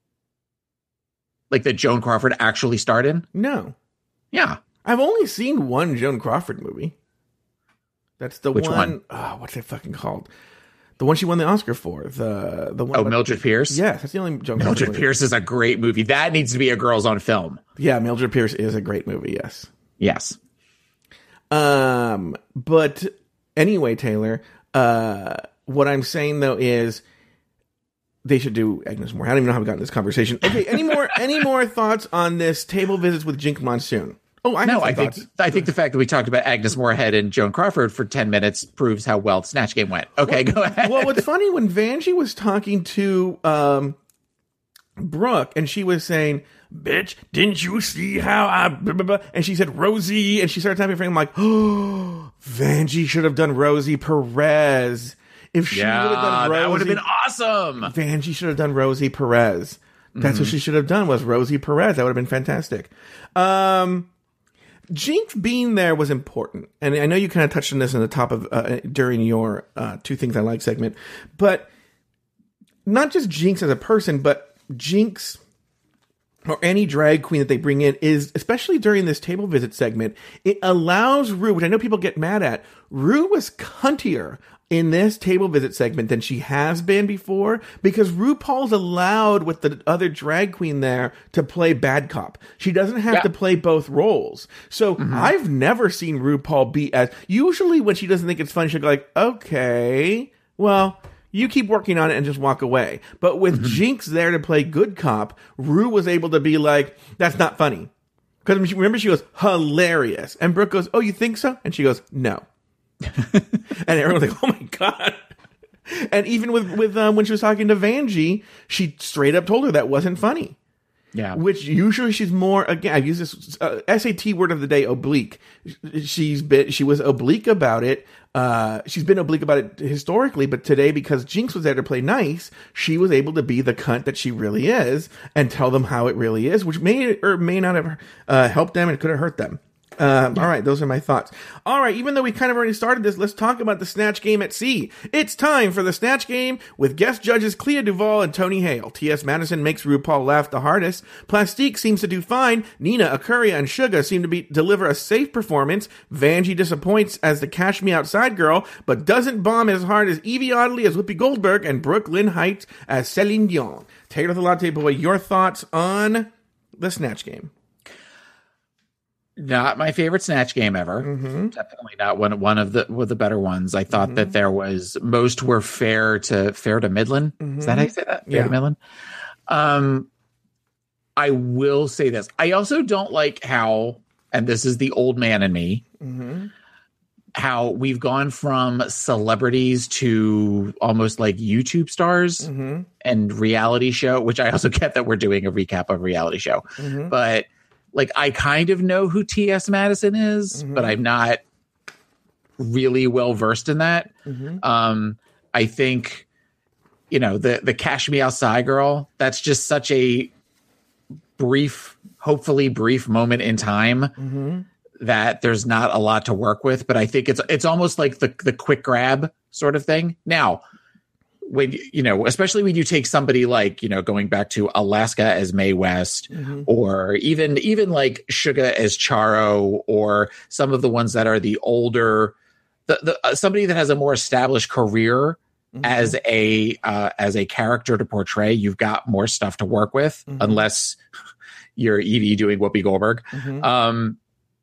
Like that Joan Crawford actually starred in? No. Yeah. I've only seen one Joan Crawford movie. That's the Which one. one? Oh, what's it fucking called? The one she won the Oscar for. The the one. Oh, about, Mildred Pierce? Yes, that's the only Joan Crawford Mildred movie. Pierce is a great movie. That needs to be a Girls on Film. Yeah, Mildred Pierce is a great movie, yes. Yes. Um, but anyway, Taylor, uh, what I'm saying though is they should do Agnes Moore. I don't even know how we got in this conversation. Okay, any more any more thoughts on this table visits with Jinx Monsoon? Oh, I no, I thoughts. think I think the fact that we talked about Agnes Moorehead and Joan Crawford for ten minutes proves how well Snatch Game went. Okay, well, go ahead. Well, what's funny, when Vanjie was talking to um, Brooke, and she was saying bitch, didn't you see how I, blah, blah, blah. And she said, Rosie, and she started tapping her finger. I'm like, oh, Vanjie should have done Rosie Perez. If she yeah, would have done Rosie, that would have been awesome. Vanjie should have done Rosie Perez. That's mm-hmm. what she should have done, was Rosie Perez. That would have been fantastic. Um, Jinx being there was important. And I know you kind of touched on this in the top of, uh, during your uh, Two Things I Like segment. But not just Jinx as a person, but Jinx or any drag queen that they bring in is, especially during this table visit segment, it allows Rue, which I know people get mad at, Rue was cuntier in this table visit segment than she has been before, because RuPaul's allowed with the other drag queen there to play bad cop. She doesn't have yeah. to play both roles. So mm-hmm. I've never seen RuPaul be as, usually when she doesn't think it's funny, she'll go like, okay, well, you keep working on it and just walk away. But with mm-hmm. Jinx there to play good cop, Rue was able to be like, that's not funny. Because remember, she goes, hilarious. And Brooke goes, oh, you think so? And she goes, no. And everyone's like, oh my God. And even with, with um, when she was talking to Vanjie, she straight up told her that wasn't funny. Yeah. Which usually she's more, again, I've used this uh, S A T word of the day, oblique. She's been, she was oblique about it. Uh, she's been oblique about it historically, but today, because Jinx was there to play nice, she was able to be the cunt that she really is and tell them how it really is, which may or may not have uh, helped them and could have hurt them. Um, all right, those are my thoughts. All right, even though we kind of already started this, let's talk about the Snatch Game at Sea. It's time for the Snatch Game with guest judges Clea Duvall and Tony Hale. T S. Madison makes RuPaul laugh the hardest. Plastique seems to do fine. Nina, Akuria, and Suga seem to be deliver a safe performance. Vanjie disappoints as the Cash Me Outside girl, but doesn't bomb as hard as Evie Oddly as Whoopi Goldberg and Brooke Lynn Heights as Celine Dion. Taylor the Latte Boy, your thoughts on the Snatch Game? Not my favorite Snatch Game ever. Mm-hmm. Definitely not one one of the one of the better ones. I thought mm-hmm. that there was most were fair to fair to Midland. Mm-hmm. Is that how you say that? Fair yeah. to Midland. Um, I will say this. I also don't like how, and this is the old man in me, mm-hmm. how we've gone from celebrities to almost like YouTube stars mm-hmm. and reality show. Which I also get that we're doing a recap of reality show, mm-hmm. but. Like, I kind of know who T S. Madison is, mm-hmm. but I'm not really well versed in that. Mm-hmm. Um, I think, you know, the, the Cash Me Outside girl, that's just such a brief, hopefully brief moment in time mm-hmm. that there's not a lot to work with. But I think it's it's almost like the, the quick grab sort of thing. Now, when you know, especially when you take somebody like, you know, going back to Alaska as Mae West, mm-hmm. or even even like Suga as Charo, or some of the ones that are the older, the, the uh, somebody that has a more established career mm-hmm. as a uh, as a character to portray, you've got more stuff to work with, mm-hmm. unless you're Evie doing Whoopi Goldberg. Mm-hmm. Um,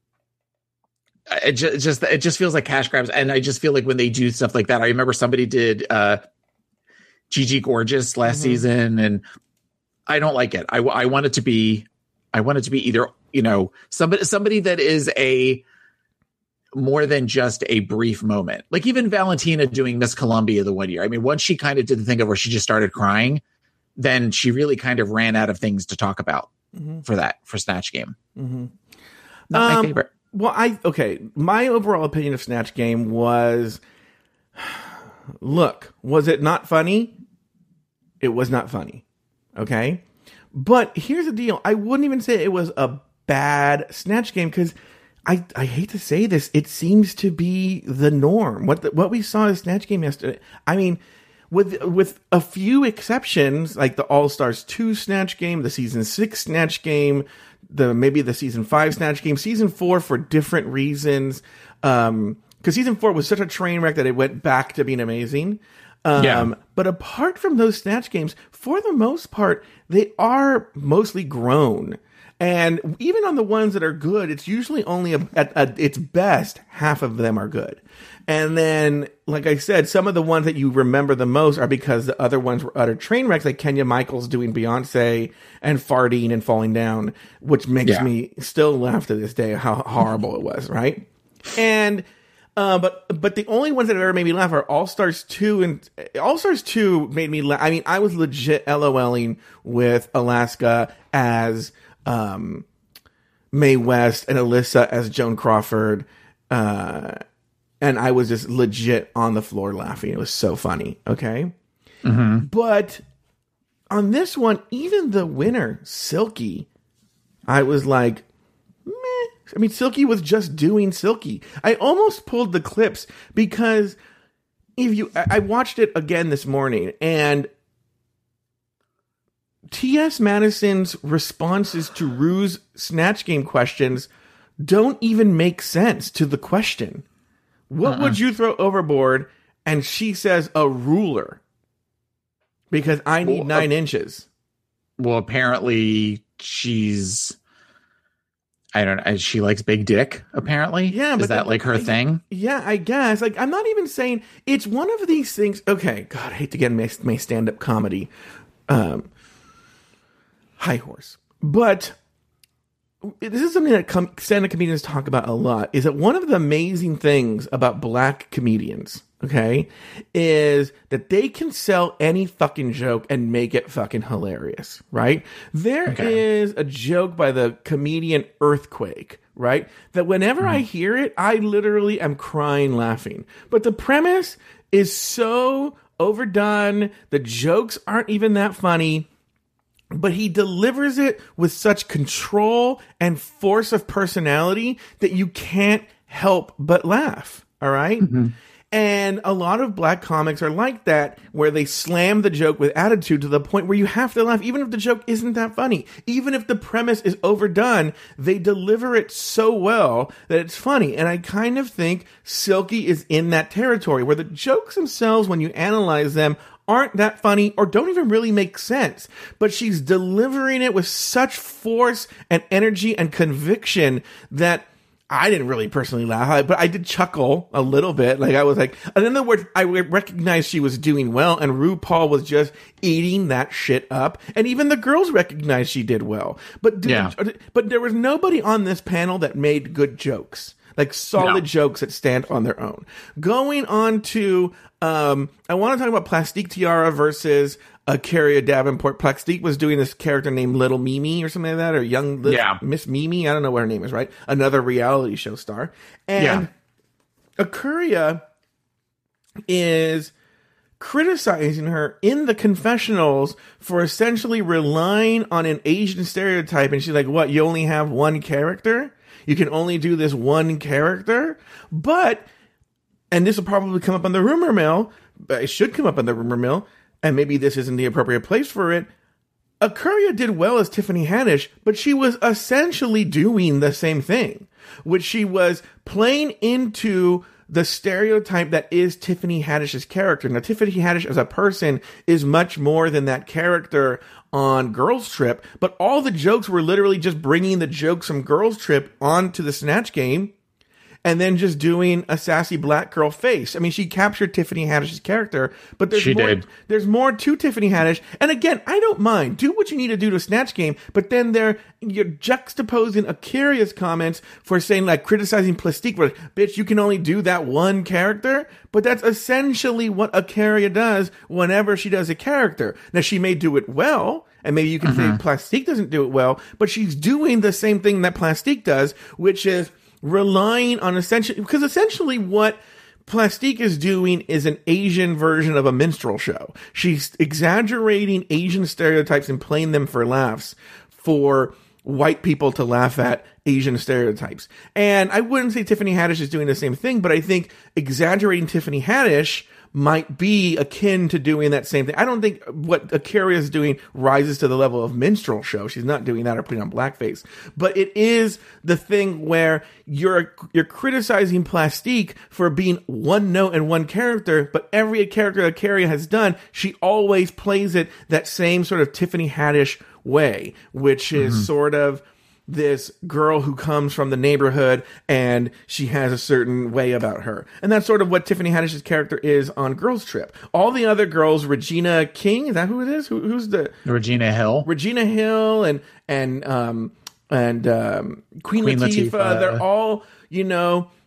it just, just it just feels like cash grabs, and I just feel like when they do stuff like that, I remember somebody did. Uh, Gigi Gorgeous last mm-hmm. season, and I don't like it. I, I want it to be, I want it to be either, you know, somebody somebody that is a more than just a brief moment. Like even Valentina doing Miss Columbia the one year. I mean, once she kind of did the thing of where she just started crying, then she really kind of ran out of things to talk about mm-hmm. for that for Snatch Game. Mm-hmm. Not um, my favorite. Well, I okay. My overall opinion of Snatch Game was, look, was it not funny? It was not funny. Okay. But here's the deal. I wouldn't even say it was a bad Snatch Game, because I, I hate to say this. It seems to be the norm. What the, what we saw in Snatch Game yesterday. I mean, with with a few exceptions, like the All Stars two Snatch Game, the season six Snatch Game, the maybe the season five Snatch Game, season four for different reasons. Um, because season four was such a train wreck that it went back to being amazing. Um, yeah. But apart from those Snatch Games, for the most part, they are mostly grown. And even on the ones that are good, it's usually only a, at, at its best, half of them are good. And then, like I said, some of the ones that you remember the most are because the other ones were utter train wrecks, like Kenya Michaels doing Beyonce and farting and falling down, which makes yeah. me still laugh to this day how horrible it was, right? And Uh, but but the only ones that have ever made me laugh are All Stars two, and All Stars two made me laugh. I mean, I was legit LOLing with Alaska as um, Mae West and Alyssa as Joan Crawford. Uh, and I was just legit on the floor laughing. It was so funny. Okay. Mm-hmm. But on this one, even the winner, Silky, I was like, meh. I mean, Silky was just doing Silky. I almost pulled the clips because if you, I watched it again this morning, and T S. Madison's responses to Rue's Snatch Game questions don't even make sense to the question. What uh-uh. would you throw overboard? And she says a ruler because I need well, nine uh, inches. Well, apparently she's, I don't know, she likes big dick, apparently. Yeah. Is that like her I, thing? Yeah, I guess. Like, I'm not even saying it's one of these things. Okay. God, I hate to get my, my stand-up comedy. Um, high horse. But this is something that com- stand-up comedians talk about a lot, is that one of the amazing things about black comedians, okay, is that they can sell any fucking joke and make it fucking hilarious, right? There okay. is a joke by the comedian Earthquake, right? That whenever mm-hmm. I hear it, I literally am crying laughing. But the premise is so overdone. The jokes aren't even that funny. But he delivers it with such control and force of personality that you can't help but laugh. All right? Mm-hmm. And a lot of black comics are like that, where they slam the joke with attitude to the point where you have to laugh, even if the joke isn't that funny. Even if the premise is overdone, they deliver it so well that it's funny. And I kind of think Silky is in that territory where the jokes themselves, when you analyze them, aren't that funny or don't even really make sense. But she's delivering it with such force and energy and conviction that I didn't really personally laugh, but I did chuckle a little bit. Like, I was like, in other words, I recognized she was doing well, and RuPaul was just eating that shit up. And even the girls recognized she did well. But, did, yeah. but there was nobody on this panel that made good jokes. Like solid no. jokes that stand on their own. Going on to, um, I want to talk about Plastique Tiara versus uh, Carrie Davenport. Plastique was doing this character named Little Mimi or something like that, or Young Little, yeah. Miss Mimi. I don't know what her name is, right? Another reality show star. And yeah. Akuria is criticizing her in the confessionals for essentially relying on an Asian stereotype. And she's like, what, you only have one character? You can only do this one character? But, and this will probably come up on the rumor mill, but it should come up on the rumor mill, and maybe this isn't the appropriate place for it. Akuria did well as Tiffany Haddish, but she was essentially doing the same thing, which she was playing into the stereotype that is Tiffany Haddish's character. Now, Tiffany Haddish as a person is much more than that character on Girls Trip, but all the jokes were literally just bringing the jokes from Girls Trip onto the Snatch Game and then just doing a sassy black girl face. I mean, she captured Tiffany Haddish's character, but there's she more, did. there's more to Tiffany Haddish. And again, I don't mind. Do what you need to do to Snatch Game, but then they're, you're juxtaposing Akuria's comments for saying, like, criticizing Plastique, where, bitch, you can only do that one character. But that's essentially what Akuria does whenever she does a character. Now, she may do it well, and maybe you can mm-hmm. say Plastique doesn't do it well, but she's doing the same thing that Plastique does, which is relying on essentially, because essentially what Plastique is doing is an Asian version of a minstrel show. She's exaggerating Asian stereotypes and playing them for laughs for white people to laugh at Asian stereotypes. And I wouldn't say Tiffany Haddish is doing the same thing, but I think exaggerating Tiffany Haddish might be akin to doing that same thing. I don't think what Akuria is doing rises to the level of minstrel show. She's not doing that or putting on blackface. But it is the thing where you're you're criticizing Plastique for being one note and one character, but every character Akuria has done, she always plays it that same sort of Tiffany Haddish way, which is mm-hmm. sort of this girl who comes from the neighborhood and she has a certain way about her. And that's sort of what Tiffany Haddish's character is on Girls Trip. All the other girls, Regina King, is that who it is? Who, who's the... Regina Hill. Regina Hill and, and, um, and, um, Queen, Queen Latifah, Latifah. They're all, you know,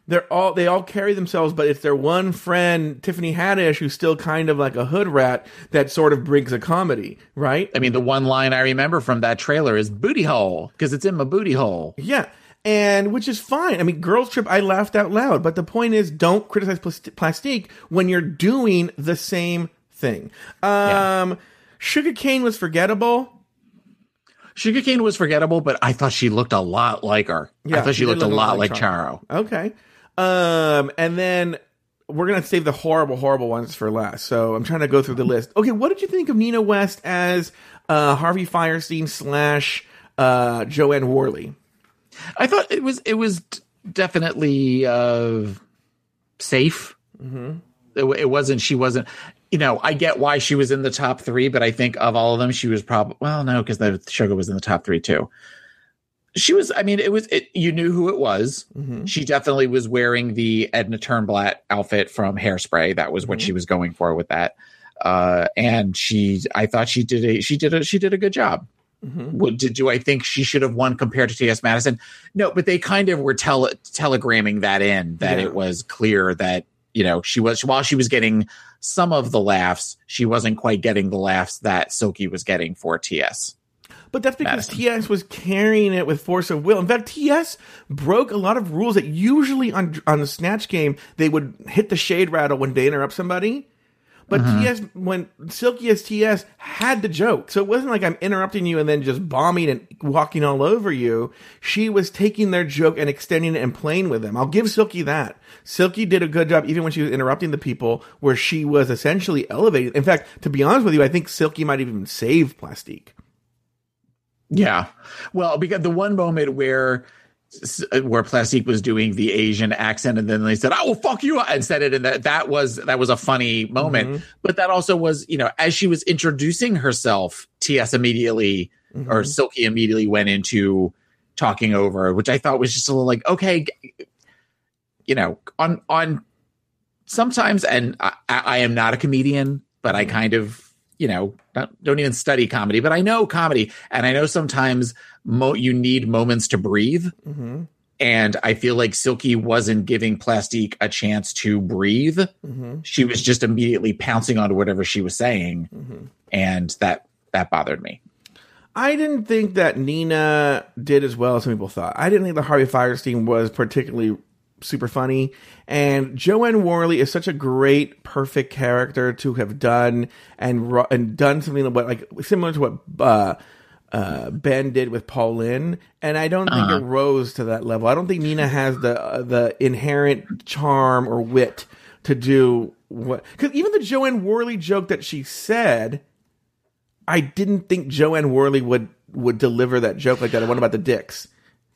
they're all they all carry themselves, but it's their one friend, Tiffany Haddish, who's still kind of like a hood rat that sort of brings a comedy, right? I mean, the one line I remember from that trailer is booty hole, because it's in my booty hole. Yeah. And which is fine. I mean, Girls Trip, I laughed out loud. But the point is, don't criticize Plastique Plastique when you're doing the same thing. Um, yeah. Sugar Cane was forgettable. Sugar Cane was forgettable, but I thought she looked a lot like her. Yeah, I thought she, she looked look a lot like Charo. Charo. Okay. Um, and then we're going to save the horrible, horrible ones for last. So I'm trying to go through the list. Okay, what did you think of Nina West as uh, Harvey Fierstein slash uh, Joanne Worley? I thought it was it was definitely uh, safe. Mm-hmm. It, it wasn't. She wasn't. You know, I get why she was in the top three, but I think of all of them, she was probably well, no, because the Sugar was in the top three too. She was. I mean, it was. It, you knew who it was. Mm-hmm. She definitely was wearing the Edna Turnblatt outfit from Hairspray. That was what mm-hmm. she was going for with that. Uh, and she, I thought she did a she did a she did a good job. Mm-hmm. What, did, do I think she should have won compared to T S. Madison? No, but they kind of were tele, telegramming that in, that yeah. it was clear that, you know, she was, while she was getting some of the laughs, she wasn't quite getting the laughs that Silky was getting for T S. But that's because Madison. T S was carrying it with force of will. In fact, T S broke a lot of rules that usually on on the Snatch Game, they would hit the shade rattle when they interrupt somebody. But mm-hmm. T S, when Silky as T S, had the joke. So it wasn't like I'm interrupting you and then just bombing and walking all over you. She was taking their joke and extending it and playing with them. I'll give Silky that. Silky did a good job even when she was interrupting the people, where she was essentially elevated. In fact, to be honest with you, I think Silky might have even saved Plastique. Yeah. Well, because the one moment where where Plastique was doing the Asian accent, and then they said, "I will fuck you," and said it, and that that was that was a funny moment. Mm-hmm. But that also was, you know, as she was introducing herself, T S immediately mm-hmm. or Silky immediately went into talking over, which I thought was just a little like, okay, you know, on on sometimes, and I, I am not a comedian, but I kind of, you know, don't, don't even study comedy, but I know comedy, and I know sometimes mo- you need moments to breathe. Mm-hmm. And I feel like Silky wasn't giving Plastique a chance to breathe. Mm-hmm. She was just immediately pouncing onto whatever she was saying. Mm-hmm. And that, that bothered me. I didn't think that Nina did as well as some people thought. I didn't think the Harvey Fierstein was particularly super funny, and Joanne Worley is such a great, perfect character to have done and and done something what like similar to what uh, uh, Ben did with Pauline, and I don't think uh-huh. it rose to that level. I don't think Nina has the uh, the inherent charm or wit to do what, because even the Joanne Worley joke that she said, I didn't think Joanne Worley would would deliver that joke like that. The one about the dicks,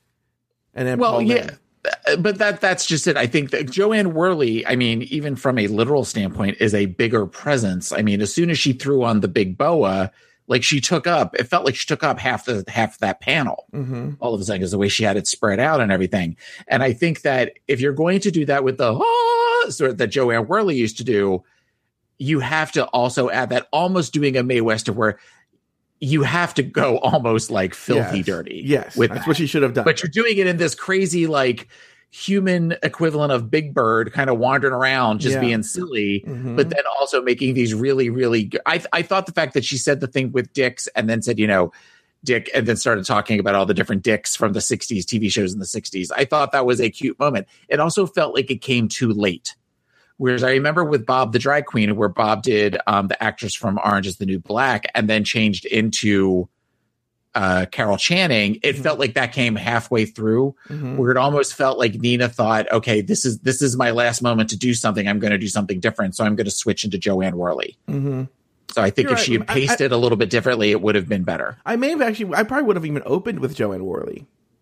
and then well, Pauline. yeah. But that that's just it. I think that Joanne Worley, I mean, even from a literal standpoint, is a bigger presence. I mean, as soon as she threw on the big boa, like she took up, it felt like she took up half the half of that panel. Mm-hmm. All of a sudden, is the way she had it spread out and everything. And I think that if you're going to do that with the ah, sort of that Joanne Worley used to do, you have to also add that, almost doing a Mae Wester where you have to go almost like filthy yes. dirty. Yes, with that's that. what she should have done. But you're doing it in this crazy, like, human equivalent of Big Bird, kind of wandering around, just yeah. being silly, mm-hmm. but then also making these really, really good. I, I thought the fact that she said the thing with dicks and then said, you know, dick, and then started talking about all the different dicks from the sixties, T V shows in the sixties. I thought that was a cute moment. It also felt like it came too late. Whereas I remember with Bob the Drag Queen, where Bob did um, the actress from Orange is the New Black and then changed into uh, Carol Channing, it mm-hmm. felt like that came halfway through, mm-hmm. where it almost felt like Nina thought, okay, this is this is my last moment to do something. I'm going to do something different. So I'm going to switch into Joanne Worley. Mm-hmm. So I think You're if right. she had paced I, I, it a little bit differently, it would have been better. I may have actually, I probably would have even opened with Joanne Worley.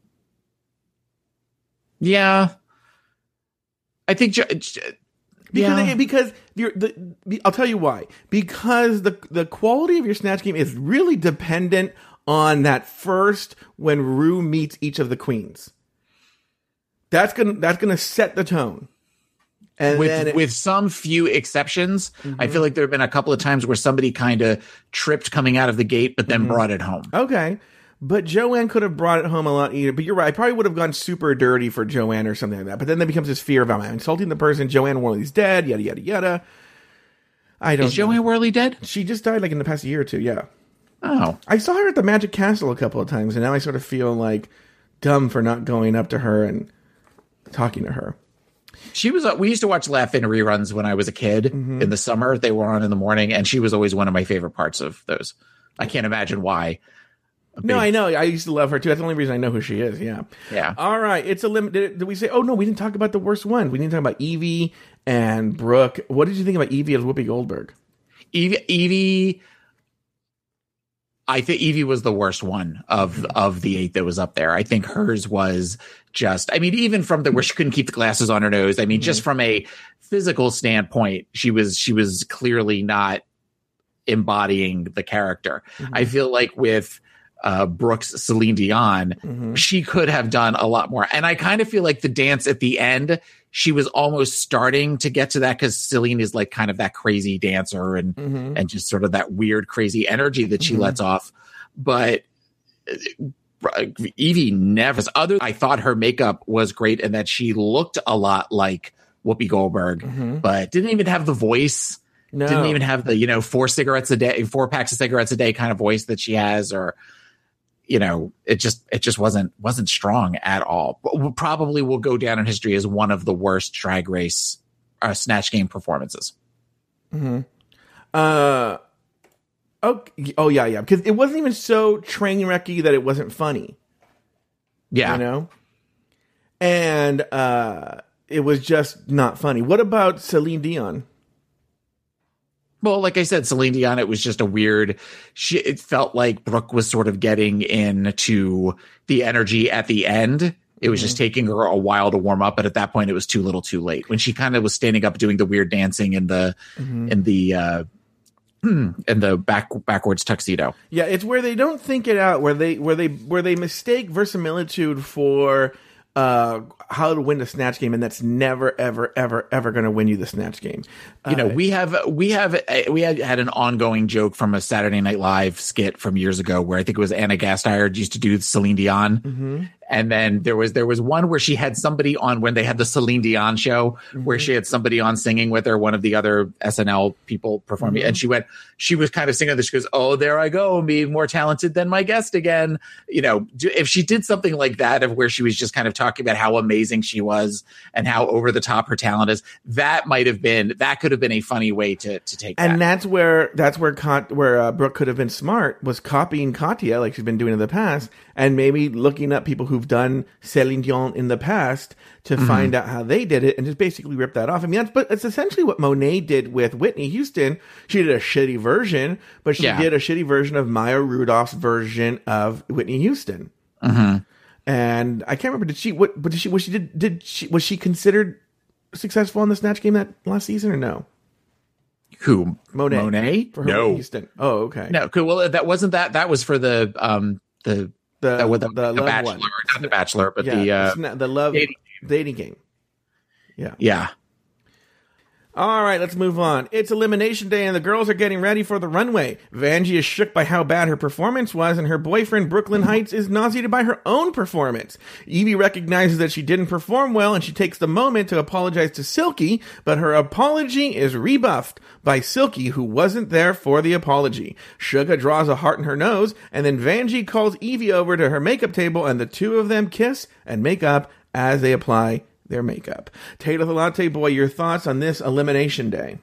Yeah. I think... Jo- Because, yeah. because you're the, the, I'll tell you why. Because the the quality of your Snatch Game is really dependent on that first when Rue meets each of the queens. That's gonna that's gonna set the tone. And with then it, with some few exceptions, mm-hmm. I feel like there have been a couple of times where somebody kind of tripped coming out of the gate, but then mm-hmm. brought it home. Okay. But Joanne could have brought it home a lot easier. But you're right. I probably would have gone super dirty for Joanne or something like that. But then there becomes this fear of, am I insulting the person? Joanne Worley's dead, yada, yada, yada. I don't Is Joanne know. Worley dead? She just died like in the past year or two, yeah. Oh. I saw her at the Magic Castle a couple of times, and now I sort of feel like dumb for not going up to her and talking to her. She was, uh, we used to watch Laugh-In reruns when I was a kid mm-hmm. in the summer. They were on in the morning, and she was always one of my favorite parts of those. I can't imagine why. No, I know. I used to love her too. That's the only reason I know who she is. Yeah. Yeah. All right. It's a limit. Did, did we say? Oh no, we didn't talk about the worst one. We didn't talk about Evie and Brooke. What did you think about Evie as Whoopi Goldberg? Evie, Evie. I think Evie was the worst one of of the eight that was up there. I think hers was just. I mean, even from the where she couldn't keep the glasses on her nose. I mean, mm-hmm. just from a physical standpoint, she was she was clearly not embodying the character. Mm-hmm. I feel like with. Uh, Brooks, Celine Dion, mm-hmm. she could have done a lot more. And I kind of feel like the dance at the end, she was almost starting to get to that because Celine is like kind of that crazy dancer and mm-hmm. and just sort of that weird, crazy energy that she mm-hmm. lets off. But uh, Evie never, other, I thought her makeup was great and that she looked a lot like Whoopi Goldberg, mm-hmm. but didn't even have the voice. No. Didn't even have the, you know, four cigarettes a day, four packs of cigarettes a day kind of voice that she has, or, you know, it just it just wasn't wasn't strong at all. But probably will go down in history as one of the worst Drag Race uh, Snatch Game performances. Mm-hmm. Uh, oh, oh yeah, yeah. Because it wasn't even so train wrecky that it wasn't funny. Yeah, you know, and uh, it was just not funny. What about Celine Dion? Well, like I said, Celine Dion, it was just a weird, she, it felt like Brooke was sort of getting into the energy at the end. It was mm-hmm. just taking her a while to warm up. But at that point, it was too little too late when she kind of was standing up doing the weird dancing in the, mm-hmm. in the, uh, in the back backwards tuxedo. Yeah. It's where they don't think it out, where they, where they, where they mistake verisimilitude for, Uh, how to win the Snatch Game, and that's never, ever, ever, ever going to win you the Snatch Game. Uh, you know, we have we have we had had an ongoing joke from a Saturday Night Live skit from years ago where I think it was Anna Gasteyer used to do Celine Dion, mm-hmm. and then there was there was one where she had somebody on when they had the Celine Dion show mm-hmm. where she had somebody on singing with her, one of the other S N L people performing, mm-hmm. and she went, she was kind of singing this. She goes, "Oh, there I go, being more talented than my guest again." You know, if she did something like that, of where she was just kind of talking about how amazing she was and how over the top her talent is, that might have been, that could have been a funny way to to take and that. that's where that's where Kat, where uh, Brooke could have been smart, was copying Katya like she's been doing in the past, and maybe looking up people who've done Celine Dion in the past to mm-hmm. find out how they did it and just basically rip that off. I mean, that's but it's essentially what Monet did with Whitney Houston. She did a shitty version, but she yeah. did a shitty version of Maya Rudolph's version of Whitney Houston. Mm-hmm. And I can't remember. Did she? What? But did she? Was she? Did? Did she? Was she considered successful in the Snatch Game that last season or no? Who? Monet. Monet? For her no. Houston. Oh, okay. No. Well, that wasn't that. That was for the um the the the, the, the, the Bachelor, one. Not the Bachelor, but yeah, the uh, the, the love dating, dating game. Yeah. Yeah. All right, let's move on. It's Elimination Day, and the girls are getting ready for the runway. Vanjie is shook by how bad her performance was, and her boyfriend, Brooklyn Heights, is nauseated by her own performance. Evie recognizes that she didn't perform well, and she takes the moment to apologize to Silky, but her apology is rebuffed by Silky, who wasn't there for the apology. Suga draws a heart in her nose, and then Vanjie calls Evie over to her makeup table, and the two of them kiss and make up as they apply their makeup. Taylor the Latte Boy, your thoughts on this Elimination Day?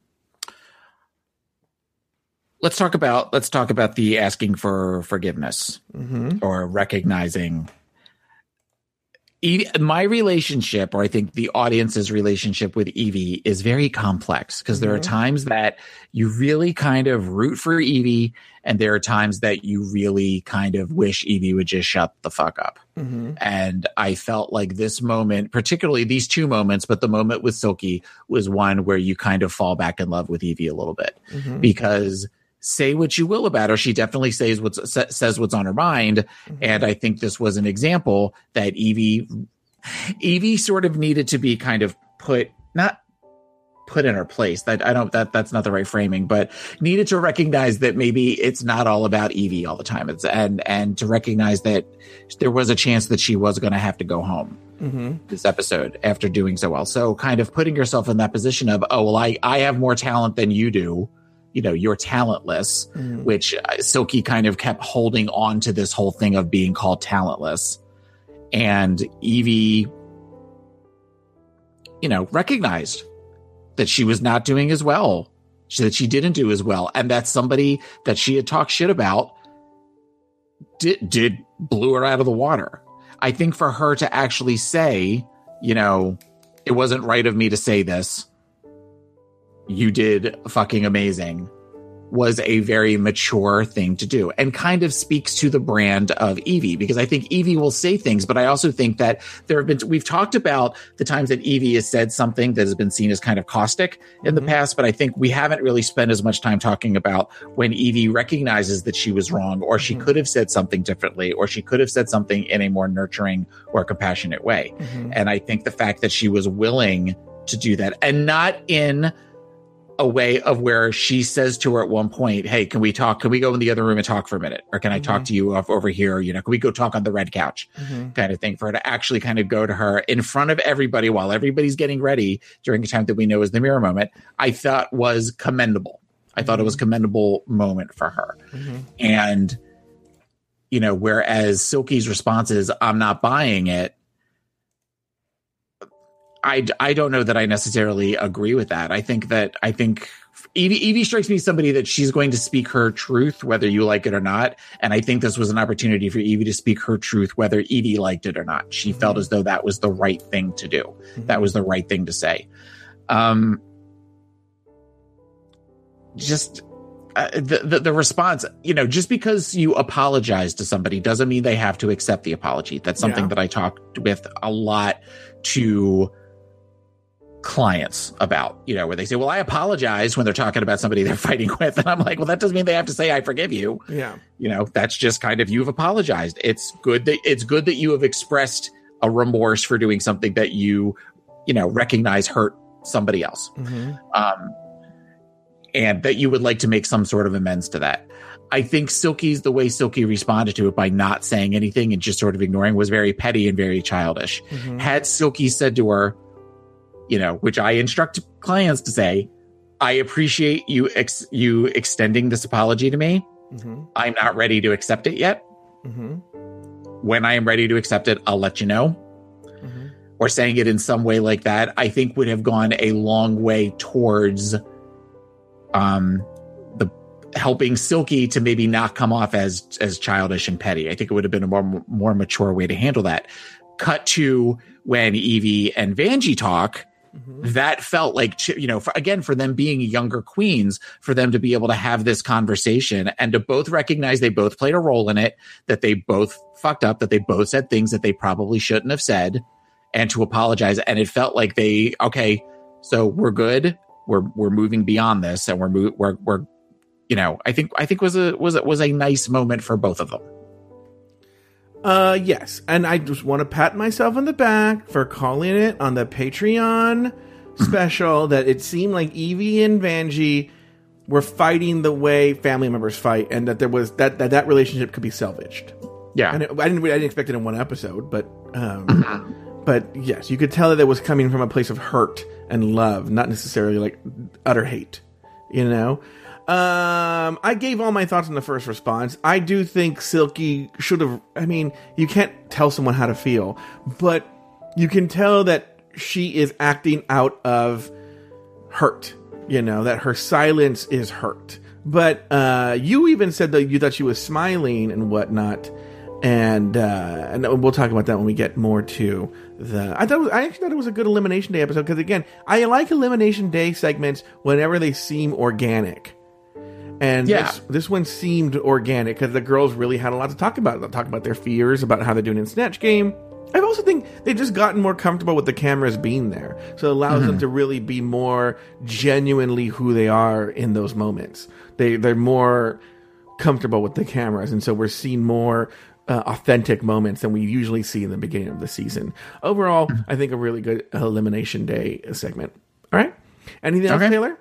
Let's talk about let's talk about the asking for forgiveness mm-hmm. or recognizing. Evie, my relationship, or I think the audience's relationship with Evie, is very complex because mm-hmm. there are times that you really kind of root for Evie, and there are times that you really kind of wish Evie would just shut the fuck up. Mm-hmm. And I felt like this moment, particularly these two moments, but the moment with Silky was one where you kind of fall back in love with Evie a little bit mm-hmm. because say what you will about her, she definitely says what's says what's on her mind. Mm-hmm. And I think this was an example that Evie, Evie sort of needed to be kind of put, not put in her place. That I don't that that's not the right framing, but needed to recognize that maybe it's not all about Evie all the time. It's and and to recognize that there was a chance that she was going to have to go home mm-hmm. this episode after doing so well. So kind of putting yourself in that position of, oh well, I I have more talent than you do. You know, you're talentless, mm-hmm. which uh, Silky kind of kept holding on to this whole thing of being called talentless, and Evie, you know, recognized that she was not doing as well, that she didn't do as well, and that somebody that she had talked shit about did, did blew her out of the water. I think for her to actually say, you know, it wasn't right of me to say this, you did fucking amazing, was a very mature thing to do and kind of speaks to the brand of Evie, because I think Evie will say things, but I also think that there have been, we've talked about the times that Evie has said something that has been seen as kind of caustic in mm-hmm. the past, but I think we haven't really spent as much time talking about when Evie recognizes that she was wrong, or she mm-hmm. could have said something differently, or she could have said something in a more nurturing or compassionate way. Mm-hmm. And I think the fact that she was willing to do that, and not in a way of where she says to her at one point, hey, can we talk? Can we go in the other room and talk for a minute? Or can I mm-hmm. talk to you off over here? You know, can we go talk on the red couch mm-hmm. kind of thing, for her to actually kind of go to her in front of everybody while everybody's getting ready during a time that we know is the mirror moment, I thought was commendable. I mm-hmm. thought it was a commendable moment for her. Mm-hmm. And, you know, whereas Silky's response is, I'm not buying it. I, I don't know that I necessarily agree with that. I think that I think Evie, Evie strikes me as somebody that she's going to speak her truth, whether you like it or not. And I think this was an opportunity for Evie to speak her truth, whether Evie liked it or not. She mm-hmm. felt as though that was the right thing to do. Mm-hmm. That was the right thing to say. Um, just uh, the, the, the response, you know, just because you apologize to somebody doesn't mean they have to accept the apology. That's something yeah. that I talked with a lot to clients about, you know, where they say, well, I apologize when they're talking about somebody they're fighting with. And I'm like, well, that doesn't mean they have to say, I forgive you. Yeah. You know, that's just kind of, you've apologized. It's good that it's good that you have expressed a remorse for doing something that you, you know, recognize hurt somebody else. Mm-hmm. Um, and that you would like to make some sort of amends to that. I think Silky's, the way Silky responded to it by not saying anything and just sort of ignoring, was very petty and very childish. Mm-hmm. Had Silky said to her, you know, which I instruct clients to say, I appreciate you ex- you extending this apology to me. Mm-hmm. I'm not ready to accept it yet. Mm-hmm. When I am ready to accept it, I'll let you know. Mm-hmm. Or saying it in some way like that, I think would have gone a long way towards um, the helping Silky to maybe not come off as as childish and petty. I think it would have been a more more mature way to handle that. Cut to when Evie and Vanjie talk. Mm-hmm. That felt like, you know, for, again, for them being younger queens, for them to be able to have this conversation and to both recognize they both played a role in it, that they both fucked up, that they both said things that they probably shouldn't have said, and to apologize. And it felt like they, okay, so we're good. We're, we're moving beyond this, and we're, we're, we're, you know, I think, I think was a, was, was a nice moment for both of them. Uh, yes, and I just want to pat myself on the back for calling it on the Patreon special that it seemed like Evie and Vanjie were fighting the way family members fight, and that there was that that, that relationship could be salvaged. Yeah, and it, I didn't I didn't expect it in one episode, but um, but yes, you could tell that it was coming from a place of hurt and love, not necessarily like utter hate. You know. Um, I gave all my thoughts in the first response. I do think Silky should have, I mean, you can't tell someone how to feel, but you can tell that she is acting out of hurt, you know, that her silence is hurt. But, uh, you even said that you thought she was smiling and whatnot. And, uh, and we'll talk about that when we get more to the, I thought, it was, I actually thought it was a good Elimination Day episode. Cause again, I like Elimination Day segments whenever they seem organic. And yeah. this, this one seemed organic because the girls really had a lot to talk about. They'll talk about their fears, about how they're doing in Snatch Game. I also think they've just gotten more comfortable with the cameras being there. So it allows mm-hmm. them to really be more genuinely who they are in those moments. They, they're more comfortable with the cameras. And so we're seeing more uh, authentic moments than we usually see in the beginning of the season. Overall, mm-hmm. I think a really good Elimination Day segment. All right. Anything else, Okay. Taylor?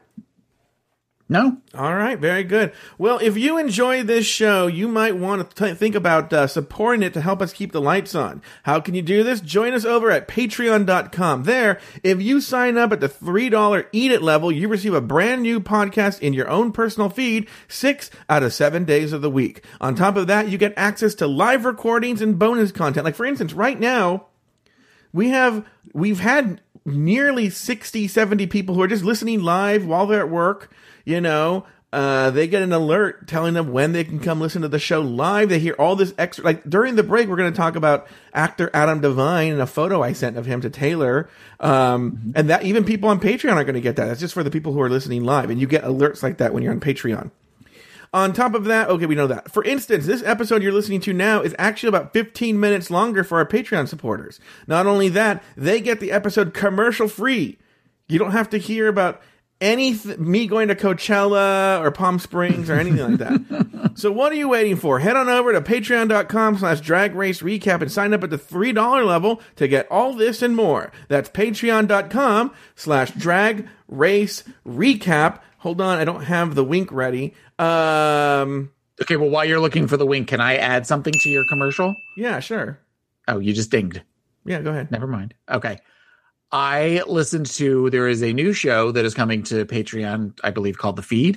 No. All right, very good. Well, if you enjoy this show, you might want to t- think about uh, supporting it to help us keep the lights on. How can you do this? Join us over at patreon dot com. There, if you sign up at the three dollars Eat It level, you receive a brand new podcast in your own personal feed, six out of seven days of the week. On top of that, you get access to live recordings and bonus content. Like, for instance, right now, we have, we've had nearly sixty, seventy people who are just listening live while they're at work. You know, uh, they get an alert telling them when they can come listen to the show live. They hear all this extra, like during the break, we're going to talk about actor Adam Devine and a photo I sent of him to Taylor. Um, and that even people on Patreon are going to get that. That's just for the people who are listening live. And you get alerts like that when you're on Patreon. On top of that, okay, we know that. For instance, this episode you're listening to now is actually about fifteen minutes longer for our Patreon supporters. Not only that, they get the episode commercial free. You don't have to hear about any me going to Coachella or Palm Springs or anything like that. So what are you waiting for? Head on over to patreon dot com slash drag race recap and sign up at the three dollars level to get all this and more. That's patreon dot com slash drag race recap. Hold on, I don't have the wink ready. Um, Okay, well, while you're looking for the wink, can I add something to your commercial? yeah, sure. Oh, you just dinged. Yeah, go ahead. Never mind. Okay. I listened to, there is a new show that is coming to Patreon, I believe, called The Feed.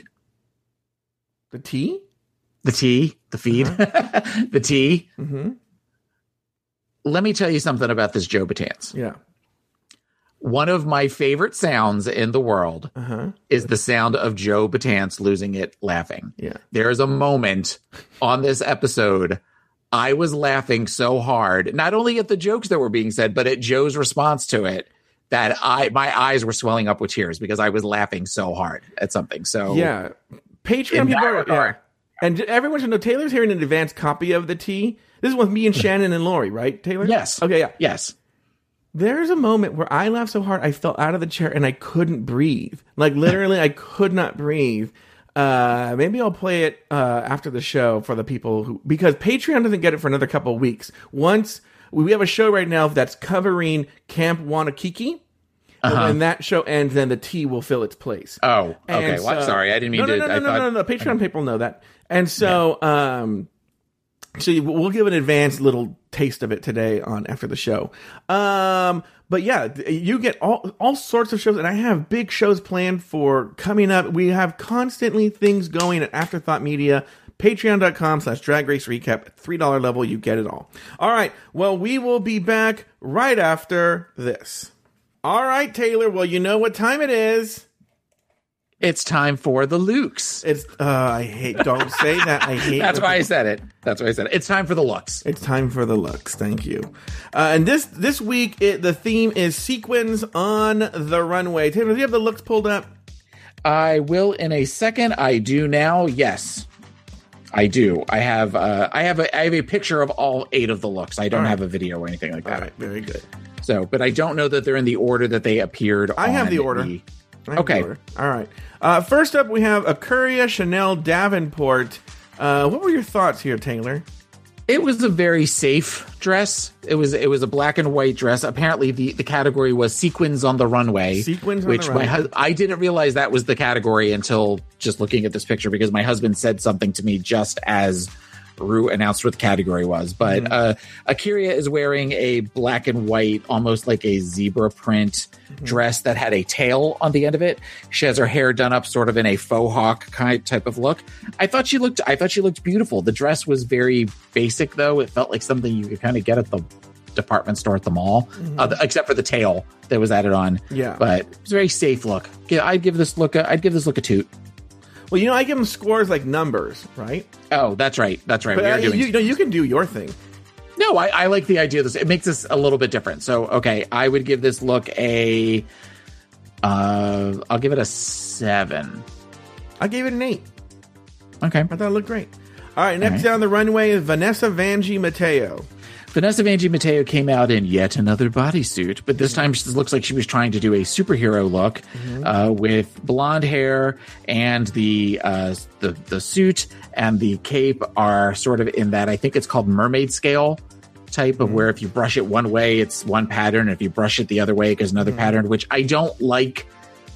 The tea? The Tea. The Feed. Uh-huh. The Tea. Mm-hmm. Let me tell you something about this Joe Batance. Yeah. One of my favorite sounds in the world Uh-huh. is the sound of Joe Batance losing it laughing. Yeah. There is a moment on this episode I was laughing so hard, not only at the jokes that were being said, but at Joe's response to it, that I my eyes were swelling up with tears because I was laughing so hard at something. So Yeah. Patreon In people that are, regard. yeah. And everyone should know Taylor's hearing an advanced copy of the tea. This is with me and Shannon and Lori, right, Taylor? Yes. Okay, yeah. Yes. There's a moment where I laughed so hard I fell out of the chair and I couldn't breathe. Like literally I could not breathe. Uh, maybe I'll play it uh, after the show for the people who, because Patreon doesn't get it for another couple of weeks. Once we have a show right now that's covering Camp Wanakiki. Uh-huh. When that show ends, then the tea will fill its place. Oh, okay. And Well, I'm so- sorry. I didn't mean no, no, to. No, no, I no, thought, no, no, no. Patreon people know that. And so, um, so you- we'll give an advanced little taste of it today on after the show. Um, but yeah, th- you get all all sorts of shows, and I have big shows planned for coming up. We have constantly things going at Afterthought Media. Patreon dot com slash drag race recap. At three dollars level, you get it all. All right. Well, we will be back right after this. All right, Taylor. Well, you know what time it is. It's time for the Lukes. It's, uh, I hate, don't say that. I hate That's when why I said it. That's why I said it. It's time for the looks. It's time for the looks. Thank you. Uh, and this this week, it, the theme is sequins on the runway. Taylor, do you have the looks pulled up? I will in a second. I do now. Yes, I do. I have. Uh, I have a. I have a picture of all eight of the looks. I don't right. have a video or anything like All that. right, very good. So, but I don't know that they're in the order that they appeared. I have on the order. the- I have Okay. the order. All right. Uh, first up, we have Akuria Chanel Davenport. Uh, what were your thoughts here, Taylor? It was a very safe dress. It was it was a black and white dress. Apparently, the, the category was sequins on the runway. Sequins on which the my runway. hus- I didn't realize that was the category until just looking at this picture because my husband said something to me just as Rue announced what the category was. But Mm-hmm. uh, Akuria is wearing a black and white, almost like a zebra print Mm-hmm. dress that had a tail on the end of it. She has her hair done up sort of in a faux hawk kind type of look. I thought she looked. I thought she looked beautiful. The dress was very basic, though. It felt like something you could kind of get at the department store at the mall, Mm-hmm. uh, except for the tail that was added on. Yeah. but it was a very safe look. Yeah, I'd give this look. A, I'd give this look a toot. Well, you know, I give them scores like numbers, right? Oh, that's right. That's right. But we are uh, doing. you, you know, you can do your thing. No, I, I like the idea of this. It makes this a little bit different. So, okay, I would give this look a. Uh, I'll give it a seven. I gave it an eight. Okay. I thought it looked great. All right, next right. down the runway is Vanessa Vanjie Mateo. Vanessa Vanjie Mateo came out in yet another bodysuit, but this time she looks like she was trying to do a superhero look uh, with blonde hair, and the uh, the the suit and the cape are sort of in that, I think it's called mermaid scale type of where if you brush it one way, it's one pattern. If you brush it the other way, it goes another pattern, which I don't like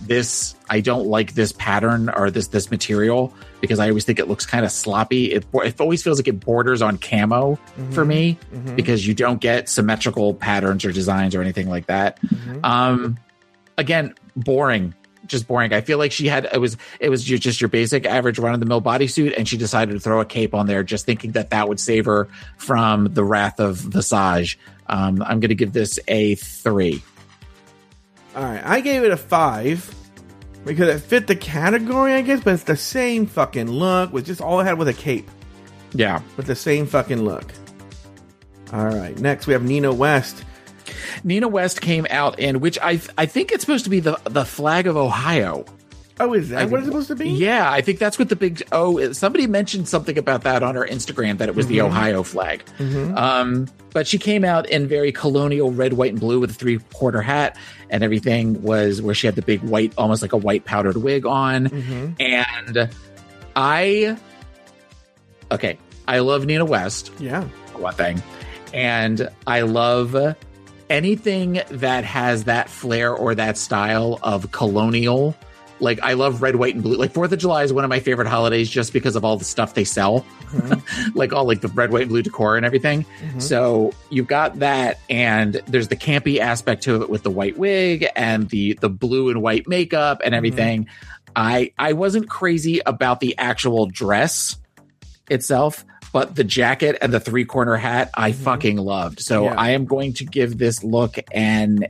this, I don't like this pattern or this this material because I always think it looks kind of sloppy. It, it always feels like it borders on camo mm-hmm. for me mm-hmm. because you don't get symmetrical patterns or designs or anything like that. Mm-hmm. Um, again, boring. Just boring. I feel like she had it was it was just your basic average run of the mill bodysuit, and she decided to throw a cape on there, just thinking that that would save her from the wrath of Visage. Um, I'm going to give this a three. All right, I gave it a five because it fit the category, I guess, but it's the same fucking look with just all it had with a cape. Yeah, with the same fucking look. All right, next we have Nina West. Nina West came out in which I I think it's supposed to be the the flag of Ohio. Oh, is that I, what it's supposed to be? Yeah, I think that's what the big O is. Somebody mentioned something about that on her Instagram, that it was mm-hmm. the Ohio flag. Mm-hmm. Um, but she came out in very colonial red, white, and blue with a three-quarter hat, and everything was where she had the big white, almost like a white powdered wig on. Mm-hmm. And I, okay, I love Nina West. Yeah. One thing. And I love anything that has that flair or that style of colonial. Like, I love red, white, and blue. Like, fourth of July is one of my favorite holidays just because of all the stuff they sell. Mm-hmm. Like, all, like, the red, white, and blue decor and everything. Mm-hmm. So, you've got that, and there's the campy aspect to it with the white wig and the the blue and white makeup and everything. Mm-hmm. I I wasn't crazy about the actual dress itself, but the jacket and the three-corner hat, I mm-hmm. fucking loved. So, yeah. I am going to give this look an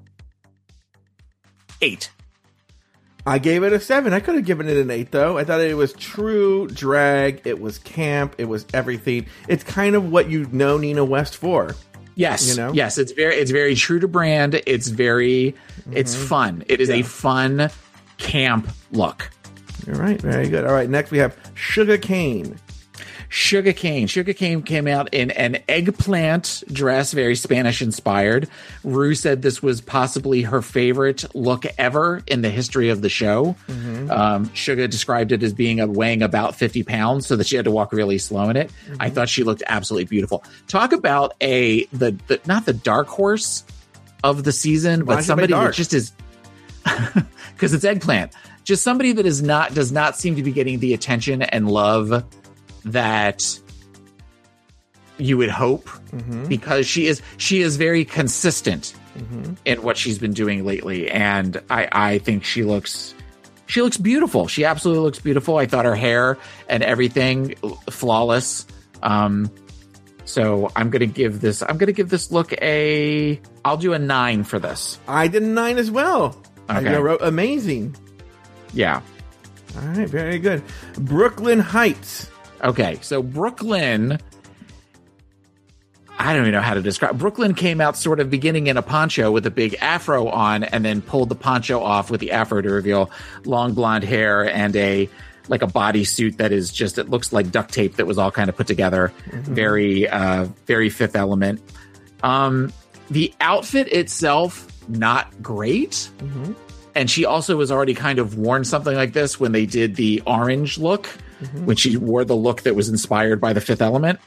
eight. I gave it a seven. I could have given it an eight, though. I thought it was true drag. It was camp. It was everything. It's kind of what you know Nina West for. Yes, you know? Yes. It's very, it's very true to brand. It's very, mm-hmm. it's fun. It is yeah. a fun camp look. All right, very good. All right, next we have Sugar Cane. Sugar Cane. Sugar Cane came out in an eggplant dress, very Spanish inspired. Rue said this was possibly her favorite look ever in the history of the show. Mm-hmm. Um, Sugar described it as being a, weighing about fifty pounds, so that she had to walk really slow in it. Mm-hmm. I thought she looked absolutely beautiful. Talk about a the, the not the dark horse of the season, Why but somebody that just is because it's eggplant. Just somebody that is not does not seem to be getting the attention and love that you would hope, mm-hmm. because she is she is very consistent mm-hmm. in what she's been doing lately, and I, I think she looks she looks beautiful. She absolutely looks beautiful. I thought her hair and everything flawless. Um, so I'm gonna give this I'm gonna give this look a I'll do a nine for this. I did a nine as well. Okay. I wrote amazing. Yeah. All right, very good. Brooklyn Heights. Okay, so Brooklyn, I don't even know how to describe. Brooklyn came out sort of beginning in a poncho with a big afro on, and then pulled the poncho off with the afro to reveal long blonde hair and a like a bodysuit that is just, it looks like duct tape that was all kind of put together. Mm-hmm. Very, uh, very Fifth Element. Um, the outfit itself, not great. Mm-hmm. And she also was already kind of worn something like this when they did the orange look. Mm-hmm. When she wore the look that was inspired by the Fifth Element.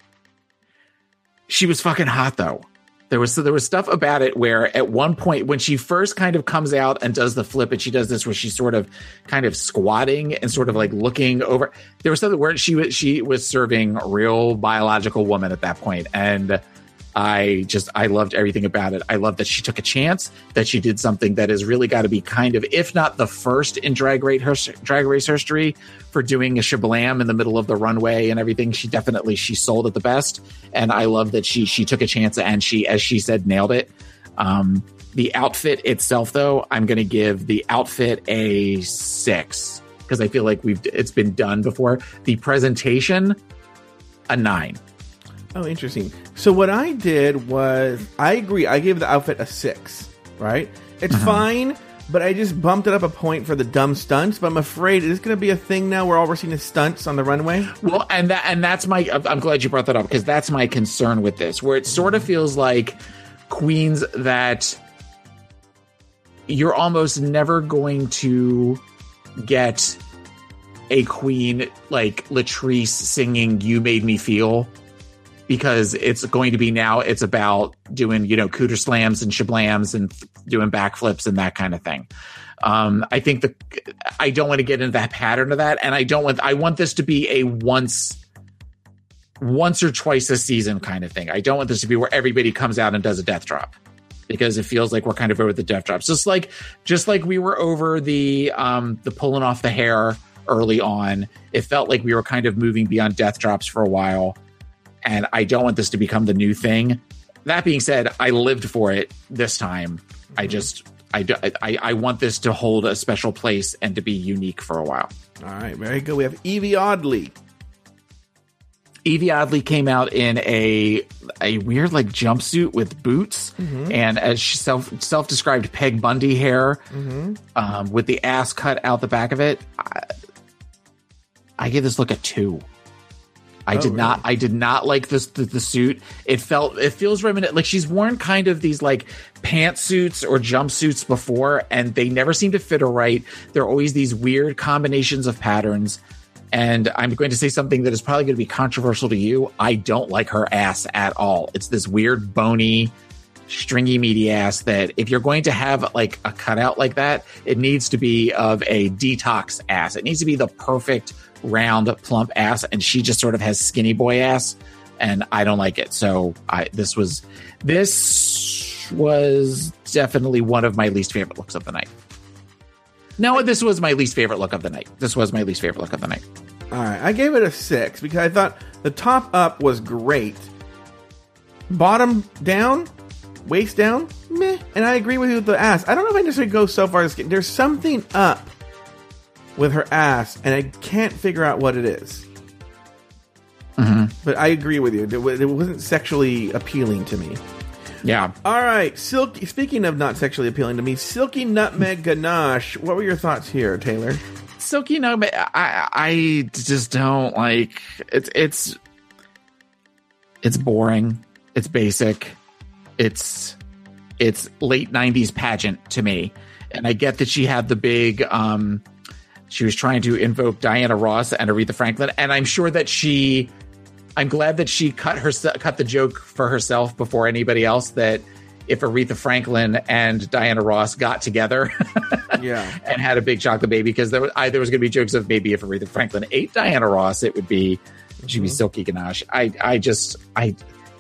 She was fucking hot, though. There was so there was stuff about it where at one point when she first kind of comes out and does the flip, and she does this where she's sort of kind of squatting and sort of like looking over. There was something where she was she was serving a real biological woman at that point, and I just, I loved everything about it. I love that she took a chance, that she did something that has really got to be kind of, if not the first in drag race, drag race history for doing a shablam in the middle of the runway and everything. She definitely, she sold it the best. And I love that she, she took a chance and she, as she said, nailed it. Um, the outfit itself, though, I'm going to give the outfit a six because I feel like we've, it's been done before. The presentation, a nine. Oh, interesting. So what I did was, I agree. I gave the outfit a six, right? It's uh-huh. fine, but I just bumped it up a point for the dumb stunts. But I'm afraid it's going to be a thing now where all we're seeing is stunts on the runway. Well, and that and that's my. I'm glad you brought that up because that's my concern with this, where it sort of feels like queens that you're almost never going to get a queen like Latrice singing "You Made Me Feel" because it's going to be now it's about doing, you know, cooter slams and shablams and doing backflips and that kind of thing. Um, I think the I don't want to get into that pattern of that, and I don't want I want this to be a once once or twice a season kind of thing. I don't want this to be where everybody comes out and does a death drop, because it feels like we're kind of over the death drops. Just like just like we were over the um, the pulling off the hair early on. It felt like we were kind of moving beyond death drops for a while. And I don't want this to become the new thing. That being said, I lived for it this time. Mm-hmm. I just, I, I, I want this to hold a special place and to be unique for a while. All right, very good. We have Evie Oddly. Evie Oddly came out in a a weird like jumpsuit with boots, mm-hmm. and as she self self described Peg Bundy hair, mm-hmm. um, with the ass cut out the back of it. I, I give this look a two. I oh, did really? not. I did not like this. The, the suit. It felt. It feels reminiscent. Like she's worn kind of these like pantsuits or jumpsuits before, and they never seem to fit her right. There are always these weird combinations of patterns. And I'm going to say something that is probably going to be controversial to you. I don't like her ass at all. It's this weird, bony, stringy, meaty ass that if you're going to have like a cutout like that, it needs to be of a detox ass. It needs to be the perfect round, plump ass. And she just sort of has skinny boy ass, and I don't like it. So I this was this was definitely one of my least favorite looks of the night. No, this was my least favorite look of the night. This was my least favorite look of the night. All right, I gave it a six because I thought the top up was great. Bottom down, waist down, meh. And I agree with you with the ass. I don't know if I necessarily go so far as there's something up with her ass, and I can't figure out what it is. Mm-hmm. But I agree with you. It wasn't sexually appealing to me. Yeah. All right. Silky. Speaking of not sexually appealing to me, Silky Nutmeg Ganache. What were your thoughts here, Taylor? Silky Nutmeg. I I just don't like it's it's it's boring. It's basic. It's it's late nineties pageant to me, and I get that she had the big. Um, she was trying to invoke Diana Ross and Aretha Franklin, and I'm sure that she. I'm glad that she cut her cut the joke for herself before anybody else, that if Aretha Franklin and Diana Ross got together yeah. and had a big chocolate baby, because there was, I, there was going to be jokes of maybe if Aretha Franklin ate Diana Ross, it would be mm-hmm. she'd be Silky Ganache. I, I just I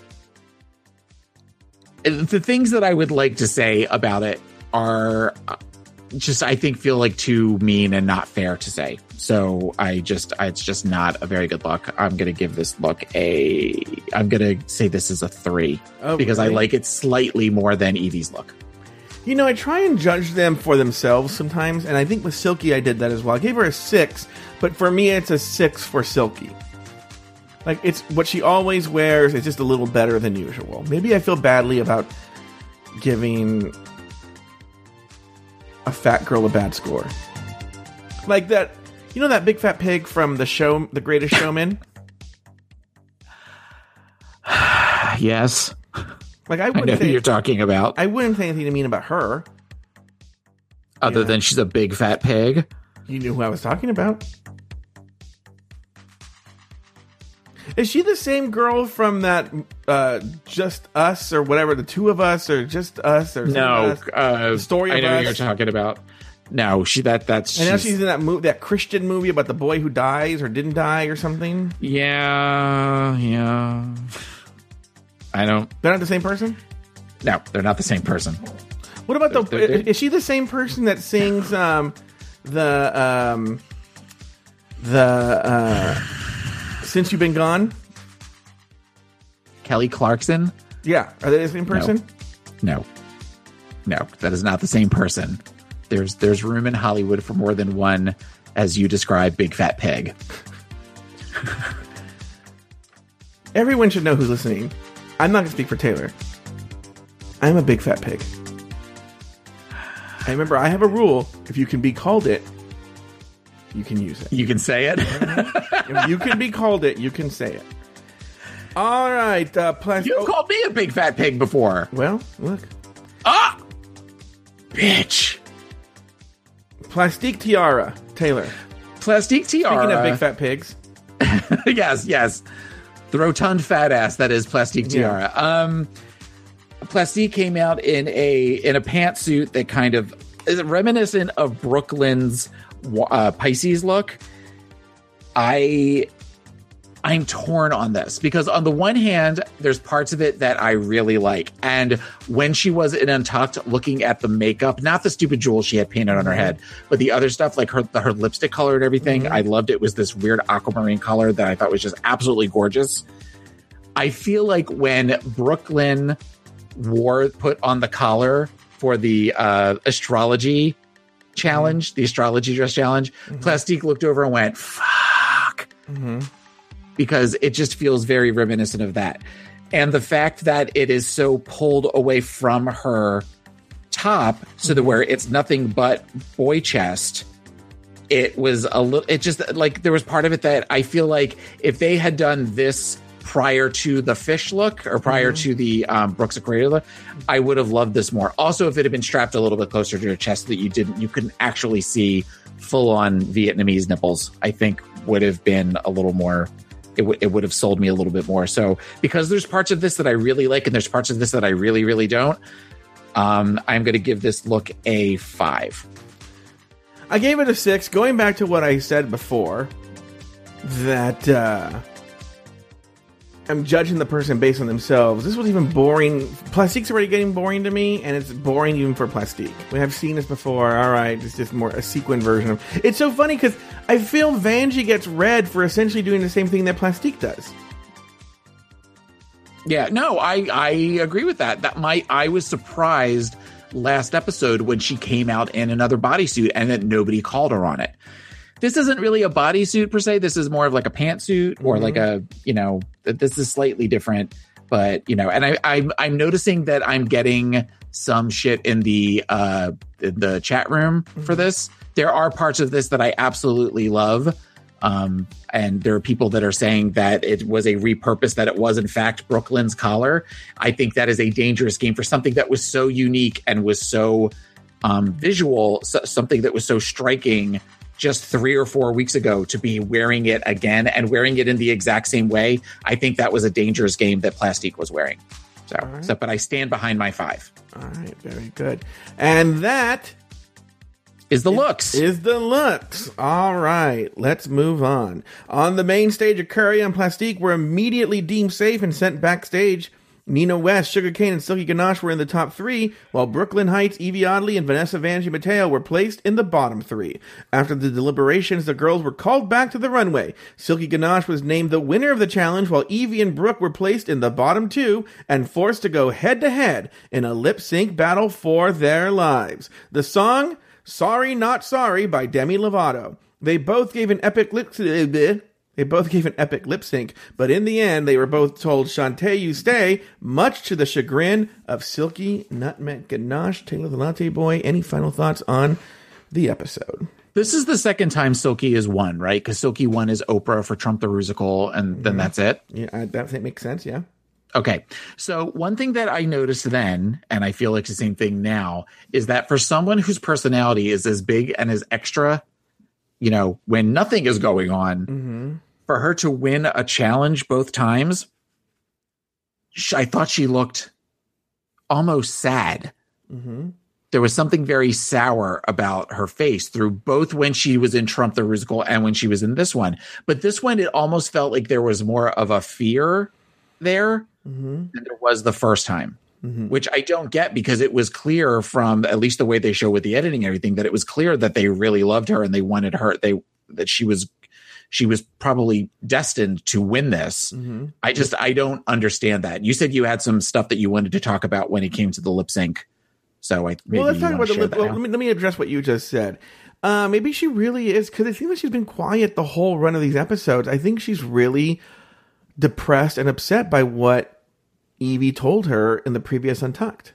the things that I would like to say about it are just I think feel like too mean and not fair to say. So I just, it's just not a very good look. I'm going to give this look a, I'm going to say this is a three oh, because really? I like it slightly more than Evie's look. You know, I try and judge them for themselves sometimes. And I think with Silky, I did that as well. I gave her a six, but for me, it's a six for Silky. Like it's what she always wears. It's just a little better than usual. Maybe I feel badly about giving a fat girl a bad score. Like that. You know that big fat pig from the show, The Greatest Showman? Yes. Like I, wouldn't I know say, who you're talking about. I wouldn't say anything to mean about her. Other yeah. than she's a big fat pig. You knew who I was talking about. Is she the same girl from that uh, Just Us or whatever, the two of us or Just Us or no? Uh, the story of I know us? Who you're talking about. No, she that that's. And now she's in that movie, that Christian movie about the boy who dies or didn't die or something. Yeah, yeah. I don't. They're not the same person. No, they're not the same person. What about the? They're, they're, is she the same person that sings um, the um, the uh, Since You've Been Gone? Kelly Clarkson. Yeah, are they the same person? No, no, no, that is not the same person. There's there's room in Hollywood for more than one, as you describe, big fat pig. Everyone should know who's listening. I'm not going to speak for Taylor. I'm a big fat pig. I remember I have a rule. If you can be called it, you can use it. You can say it? If you can be called it, you can say it. All right. Uh, plus- You've oh. called me a big fat pig before. Well, look. Ah! Bitch. Plastique Tiara, Taylor. Plastique Tiara. Speaking of big fat pigs. yes, yes. The rotund fat ass that is Plastique Tiara. Yeah. Um, Plastique came out in a in a pantsuit that kind of is reminiscent of Brooklyn's uh, Pisces look. I I'm torn on this because on the one hand, there's parts of it that I really like. And when she was in Untucked looking at the makeup, not the stupid jewels she had painted on her head, but the other stuff like her, her lipstick color and everything, mm-hmm. I loved it. It was this weird aquamarine color that I thought was just absolutely gorgeous. I feel like when Brooklyn wore, put on the collar for the uh, astrology challenge, mm-hmm. the astrology dress challenge, mm-hmm. Plastique looked over and went, fuck. Mm-hmm. Because it just feels very reminiscent of that. And the fact that it is so pulled away from her top so that where it's nothing but boy chest, it was a little, it just like there was part of it that I feel like if they had done this prior to the fish look or prior mm-hmm. to the um, Brooks Aquaria look, I would have loved this more. Also, if it had been strapped a little bit closer to her chest that you didn't, you couldn't actually see full on Vietnamese nipples, I think would have been a little more. It, w- it would have sold me a little bit more. So because there's parts of this that I really like and there's parts of this that I really, really don't, um, I'm going to give this look a five. I gave it a six. Going back to what I said before, that uh, I'm judging the person based on themselves. This was even boring. Plastique's already getting boring to me, and it's boring even for Plastique. We have seen this before. All right, it's just more a sequin version of. It's so funny because I feel Vanjie gets red for essentially doing the same thing that Plastique does. Yeah, no, I I agree with that. That my I was surprised last episode when she came out in another bodysuit and that nobody called her on it. This isn't really a bodysuit per se. This is more of like a pantsuit or mm-hmm. like a, you know, this is slightly different, but you know, and I, I'm, I'm noticing that I'm getting some shit in the, uh, the chat room mm-hmm. for this. There are parts of this that I absolutely love. Um, and there are people that are saying that it was a repurpose, that it was in fact Brooklyn's collar. I think that is a dangerous game for something that was so unique and was so, um, visual, so, something that was so striking just three or four weeks ago to be wearing it again and wearing it in the exact same way. I think that was a dangerous game that Plastique was wearing. So, right. so but I stand behind my five. All right. Very good. And that is the looks. Is the looks. All right. Let's move on. On the main stage, Aquaria and Plastique were immediately deemed safe and sent backstage. Nina West, Sugarcane, and Silky Ganache were in the top three, while Brooklyn Heights, Evie Oddly, and Vanessa Vanjie Mateo were placed in the bottom three. After the deliberations, the girls were called back to the runway. Silky Ganache was named the winner of the challenge, while Evie and Brooke were placed in the bottom two and forced to go head-to-head in a lip-sync battle for their lives. The song, Sorry Not Sorry by Demi Lovato. They both gave an epic lip... They both gave an epic lip sync, but in the end, they were both told, Shantae, you stay, much to the chagrin of Silky, Nutmeg Ganache, Taylor the Latte Boy. Any final thoughts on the episode? This is the second time Silky has won, right? Because Silky won as Oprah for Trump the Rusical, and mm-hmm. then that's it? Yeah, I, that makes sense, yeah. Okay, so one thing that I noticed then, and I feel like the same thing now, is that for someone whose personality is as big and as extra, you know, when nothing is going on, mm-hmm. for her to win a challenge both times, I thought she looked almost sad. Mm-hmm. There was something very sour about her face through both when she was in Trump the Rusical and when she was in this one. But this one, it almost felt like there was more of a fear there mm-hmm. than there was the first time. Mm-hmm. Which I don't get, because it was clear from at least the way they show with the editing and everything that it was clear that they really loved her and they wanted her. They that she was she was probably destined to win this. Mm-hmm. I just I don't understand that. You said you had some stuff that you wanted to talk about when it came to the lip sync. So I maybe well, let's talk about the lip. Well, let me let me address what you just said. Uh, maybe she really is, because it seems like she's been quiet the whole run of these episodes. I think she's really depressed and upset by what Evie told her in the previous Untucked.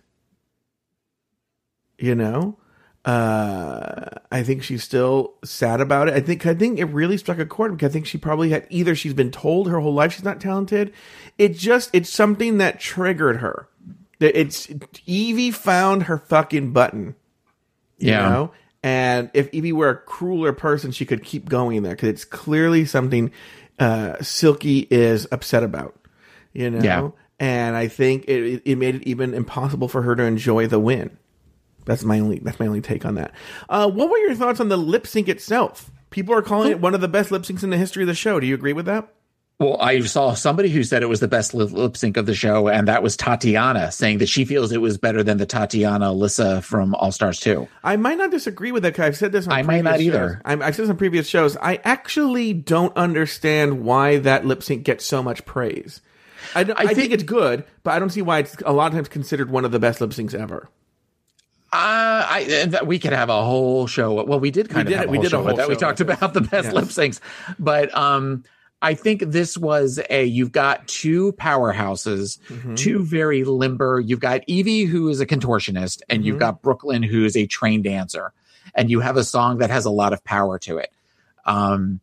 You know, uh, I think she's still sad about it. I think I think it really struck a chord, because I think she probably had either she's been told her whole life she's not talented. It just it's something that triggered her. It's Evie found her fucking button. You yeah. know? And if Evie were a crueler person, she could keep going there, because it's clearly something uh, Silky is upset about, you know? Yeah. And I think it, it made it even impossible for her to enjoy the win. That's my only, that's my only take on that. Uh, what were your thoughts on the lip sync itself? People are calling it one of the best lip syncs in the history of the show. Do you agree with that? Well, I saw somebody who said it was the best lip, lip sync of the show, and that was Tatiana, saying that she feels it was better than the Tatiana Alyssa from All Stars two. I might not disagree with that, because I've said this on I previous might not shows. either. I'm, I've said this on previous shows. I actually don't understand why that lip sync gets so much praise. I, don't, I, I think, think it's good, but I don't see why it's a lot of times considered one of the best lip syncs ever. Uh, I we could have a whole show. Well, we did kind we of did, have a we whole did show a whole with that. show We talked about the best yes. lip syncs, but um. I think this was a, you've got two powerhouses, mm-hmm. two very limber. You've got Evie, who is a contortionist, and mm-hmm. you've got Brooklyn, who is a trained dancer. And you have a song that has a lot of power to it. Um,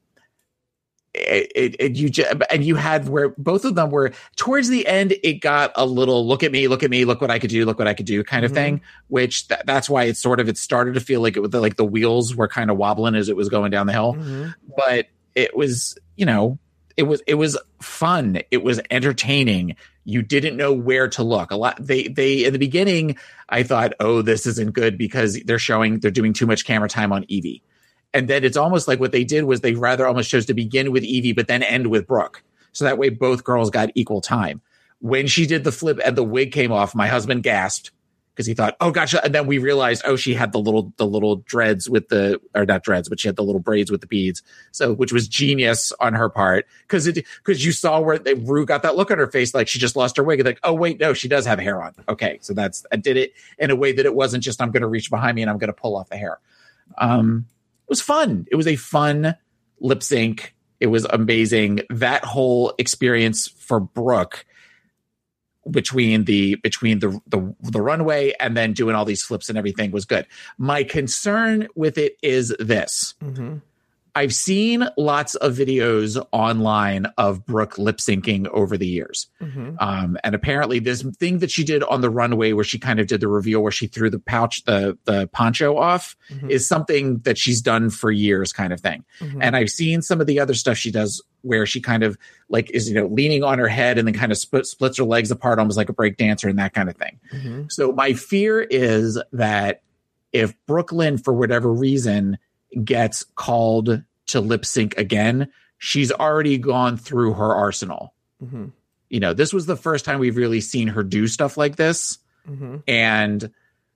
it, it, it you just, and you had where both of them were towards the end, it got a little, look at me, look at me, look what I could do, look what I could do kind of mm-hmm. thing, which th- that's why it's sort of, it started to feel like it was like the wheels were kind of wobbling as it was going down the hill. Mm-hmm. But it was, you know, It was it was fun. It was entertaining. You didn't know where to look. A lot. They they in the beginning, I thought, oh, this isn't good because they're showing they're doing too much camera time on Evie, and then it's almost like what they did was they rather almost chose to begin with Evie but then end with Brooke, so that way both girls got equal time. When she did the flip and the wig came off, my husband gasped because he thought, oh gosh, and then we realized, oh, she had the little the little dreads with the or not dreads, but she had the little braids with the beads. So which was genius on her part because it because you saw where they, Rue got that look on her face like she just lost her wig. And like, oh wait, no, she does have hair on. Okay, so that's I did it in a way that it wasn't just I'm going to reach behind me and I'm going to pull off the hair. Um, it was fun. It was a fun lip sync. It was amazing. That whole experience for Brooke. between the between the, the the runway and then doing all these flips and everything was good. My concern with it is this. Mm-hmm. I've seen lots of videos online of Brooke lip syncing over the years. Mm-hmm. Um, and apparently this thing that she did on the runway where she kind of did the reveal where she threw the pouch, the, the poncho off mm-hmm. is something that she's done for years kind of thing. Mm-hmm. And I've seen some of the other stuff she does where she kind of like is, you know, leaning on her head and then kind of split, splits her legs apart, almost like a break dancer and that kind of thing. Mm-hmm. So my fear is that if Brooklyn, for whatever reason, gets called to lip sync again, she's already gone through her arsenal. Mm-hmm. You know, this was the first time we've really seen her do stuff like this. Mm-hmm. And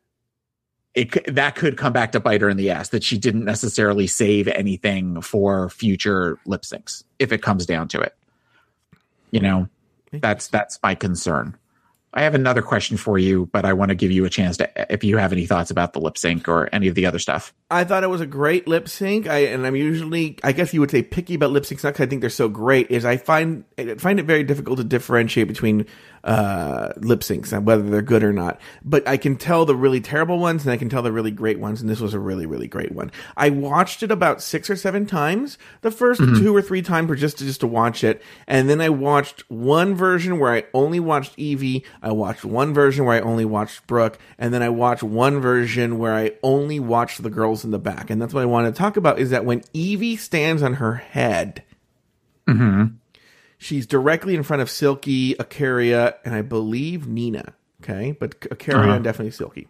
it that could come back to bite her in the ass that she didn't necessarily save anything for future lip syncs if it comes down to it. You know, that's that's my concern. I have another question for you, but I want to give you a chance to, if you have any thoughts about the lip sync or any of the other stuff. I thought it was a great lip sync. I, and I'm usually, I guess you would say picky about lip syncs, not because I think they're so great, is I find, I find it very difficult to differentiate between uh, lip syncs and whether they're good or not. But I can tell the really terrible ones and I can tell the really great ones. And this was a really, really great one. I watched it about six or seven times. The first mm-hmm. two or three times were just to, just to watch it. And then I watched one version where I only watched Evie. I watched one version where I only watched Brooke. And then I watched one version where I only watched the girls in the back. And that's what I want to talk about is that when Evie stands on her head, mm-hmm. she's directly in front of Silky, Ikaria, and I believe Nina. Okay. But Ikaria uh-huh. and definitely Silky.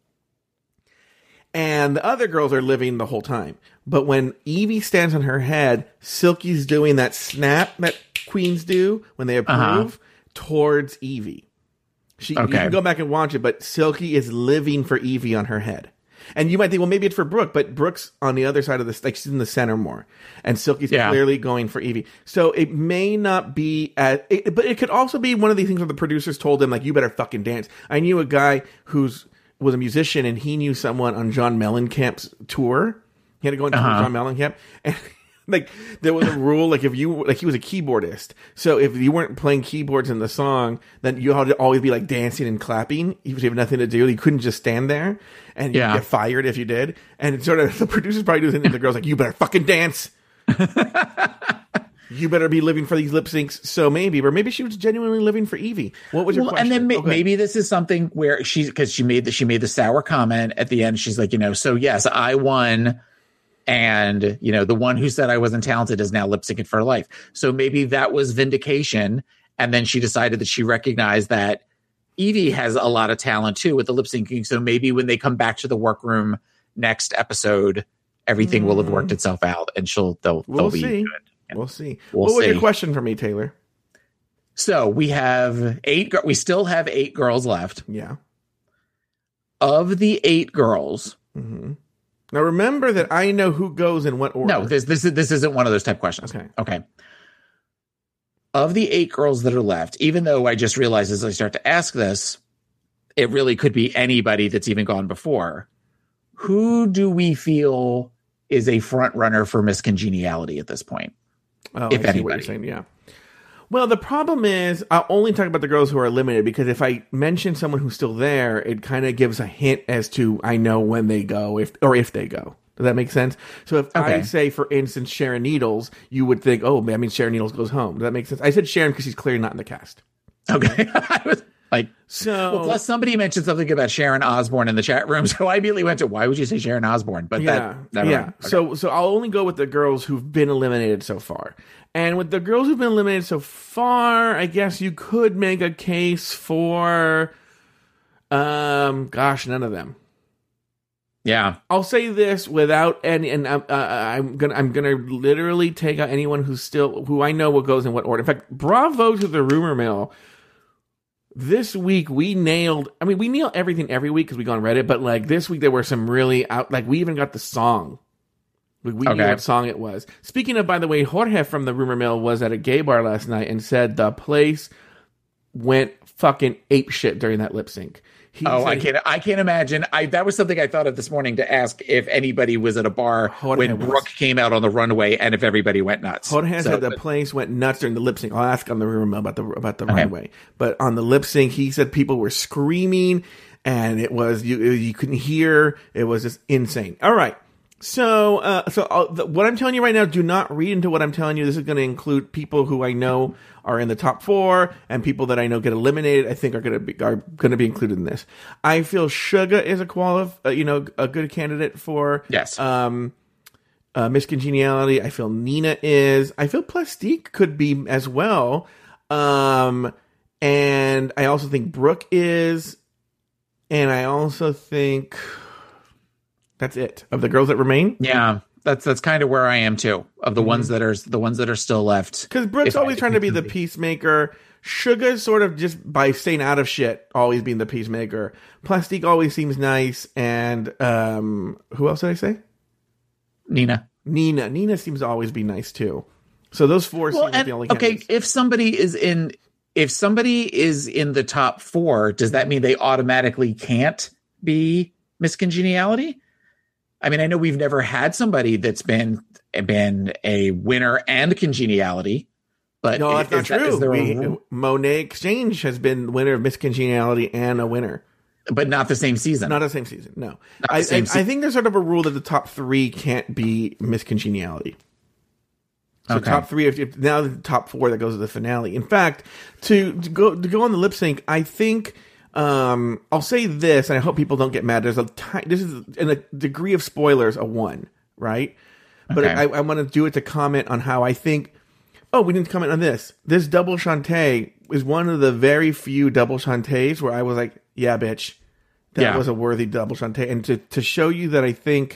And the other girls are living the whole time. But when Evie stands on her head, Silky's doing that snap that queens do when they approve uh-huh. towards Evie. She, okay. You can go back and watch it, but Silky is living for Evie on her head. And you might think, well, maybe it's for Brooke, but Brooke's on the other side of this, like she's in the center more. And Silky's yeah. clearly going for Evie. So it may not be, at, it, but it could also be one of these things where the producers told him, like, you better fucking dance. I knew a guy who's was a musician and he knew someone on John Mellencamp's tour. He had to go into uh-huh. John Mellencamp. And like, there was a rule, like, if you, like, he was a keyboardist. So if you weren't playing keyboards in the song, then you had to always be, like, dancing and clapping. If you have nothing to do, you couldn't just stand there. And you'd yeah. get fired if you did. And it's sort of, the producers probably do this, and the girl's like, you better fucking dance. You better be living for these lip syncs. So maybe, or maybe she was genuinely living for Evie. What was your well, question? And then ma- okay. maybe this is something where she's, because she made the, she made the sour comment at the end. She's like, you know, so yes, I won And, you know, the one who said I wasn't talented is now lip syncing for life. So maybe that was vindication. And then she decided that she recognized that Evie has a lot of talent too with the lip syncing. So maybe when they come back to the workroom next episode, everything mm. will have worked itself out and she'll, they'll, we'll they'll be see. good. And we'll see. We'll what was see. your question for me, Taylor? So we have eight, we still have eight girls left. Yeah. Of the eight girls. Mm-hmm. Now remember that I know who goes in what order. No, this this this isn't one of those type questions. Okay. Okay. Of the eight girls that are left, even though I just realized as I start to ask this, it really could be anybody that's even gone before. Who do we feel is a front runner for Miss Congeniality at this point? Oh, if I see what you're anybody. saying, yeah. Well, the problem is I'll only talk about the girls who are eliminated because if I mention someone who's still there, it kind of gives a hint as to I know when they go, if or if they go. Does that make sense? So if Okay. I say, for instance, Sharon Needles, you would think, oh, that means Sharon Needles goes home. Does that make sense? I said Sharon because she's clearly not in the cast. Okay. I was like, So well, plus somebody mentioned something about Sharon Osbourne in the chat room, so I immediately went to, why would you say Sharon Osbourne? But yeah, that, never yeah. mind. Okay. So so I'll only go with the girls who've been eliminated so far. And with the girls who've been eliminated so far, I guess you could make a case for, um, gosh, none of them. Yeah. I'll say this without any, and I'm, uh, I'm gonna, I'm gonna literally take out anyone who's still, who I know what goes in what order. In fact, bravo to the rumor mill. This week we nailed, I mean, we nail everything every week because we go on Reddit, but like this week there were some really out, like we even got the song. We, we Okay. knew what song it was. Speaking of, by the way, Jorge from the rumor mill was at a gay bar last night and said the place went fucking ape shit during that lip sync. He Oh, I said- can't. I can't imagine. I that was something I thought of this morning to ask if anybody was at a bar Jorge when was. Brooke came out on the runway and if everybody went nuts. Jorge So, said the but- place went nuts during the lip sync. I'll ask on the rumor mill about the about the Okay. runway, but on the lip sync, he said people were screaming, and it was you you couldn't hear. It was just insane. All right. So, uh, so I'll, the, what I'm telling you right now, do not read into what I'm telling you. This is going to include people who I know are in the top four and people that I know get eliminated. I think are going to be are going to be included in this. I feel Suga is a qualif, uh, you know, a good candidate for Yes. Um, uh, Miss Congeniality. I feel Nina is. I feel Plastique could be as well. Um, and I also think Brooke is. And I also think. That's it of the girls that remain. Yeah, that's that's kind of where I am too. Of the Mm-hmm. ones that are the ones that are still left. Because Brooke's If I- always trying to be the peacemaker. Suga's sort of just by staying out of shit, always being the peacemaker. Plastique always seems nice. And um, who else did I say? Nina. Nina. Nina seems to always be nice too. So those four Well, seem like and, the only okay, candidates. if somebody is in, if somebody is in the top four, does that mean they automatically can't be Miss Congeniality? I mean, I know we've never had somebody that's been been a winner and Congeniality, but No, is, that's not is that- true. is there a We, rule? Monet Exchange has been winner of Miss Congeniality and a winner. But not the same season. Not the same season, no. the I, same I, I think there's sort of a rule that the top three can't be Miss Congeniality. So Okay. top three, if, if now the top four that goes to the finale. In fact, to, to go to go on the lip sync, I think um, I'll say this, and I hope people don't get mad. There's a ti- this is in a degree of spoilers a one, right? But Okay. I, I want to do it to comment on how I think. Oh, we didn't comment on this. This double Shantae is one of the very few double Shantaes where I was like, yeah, bitch. That Yeah. was a worthy double Shantae. And to, to show you that I think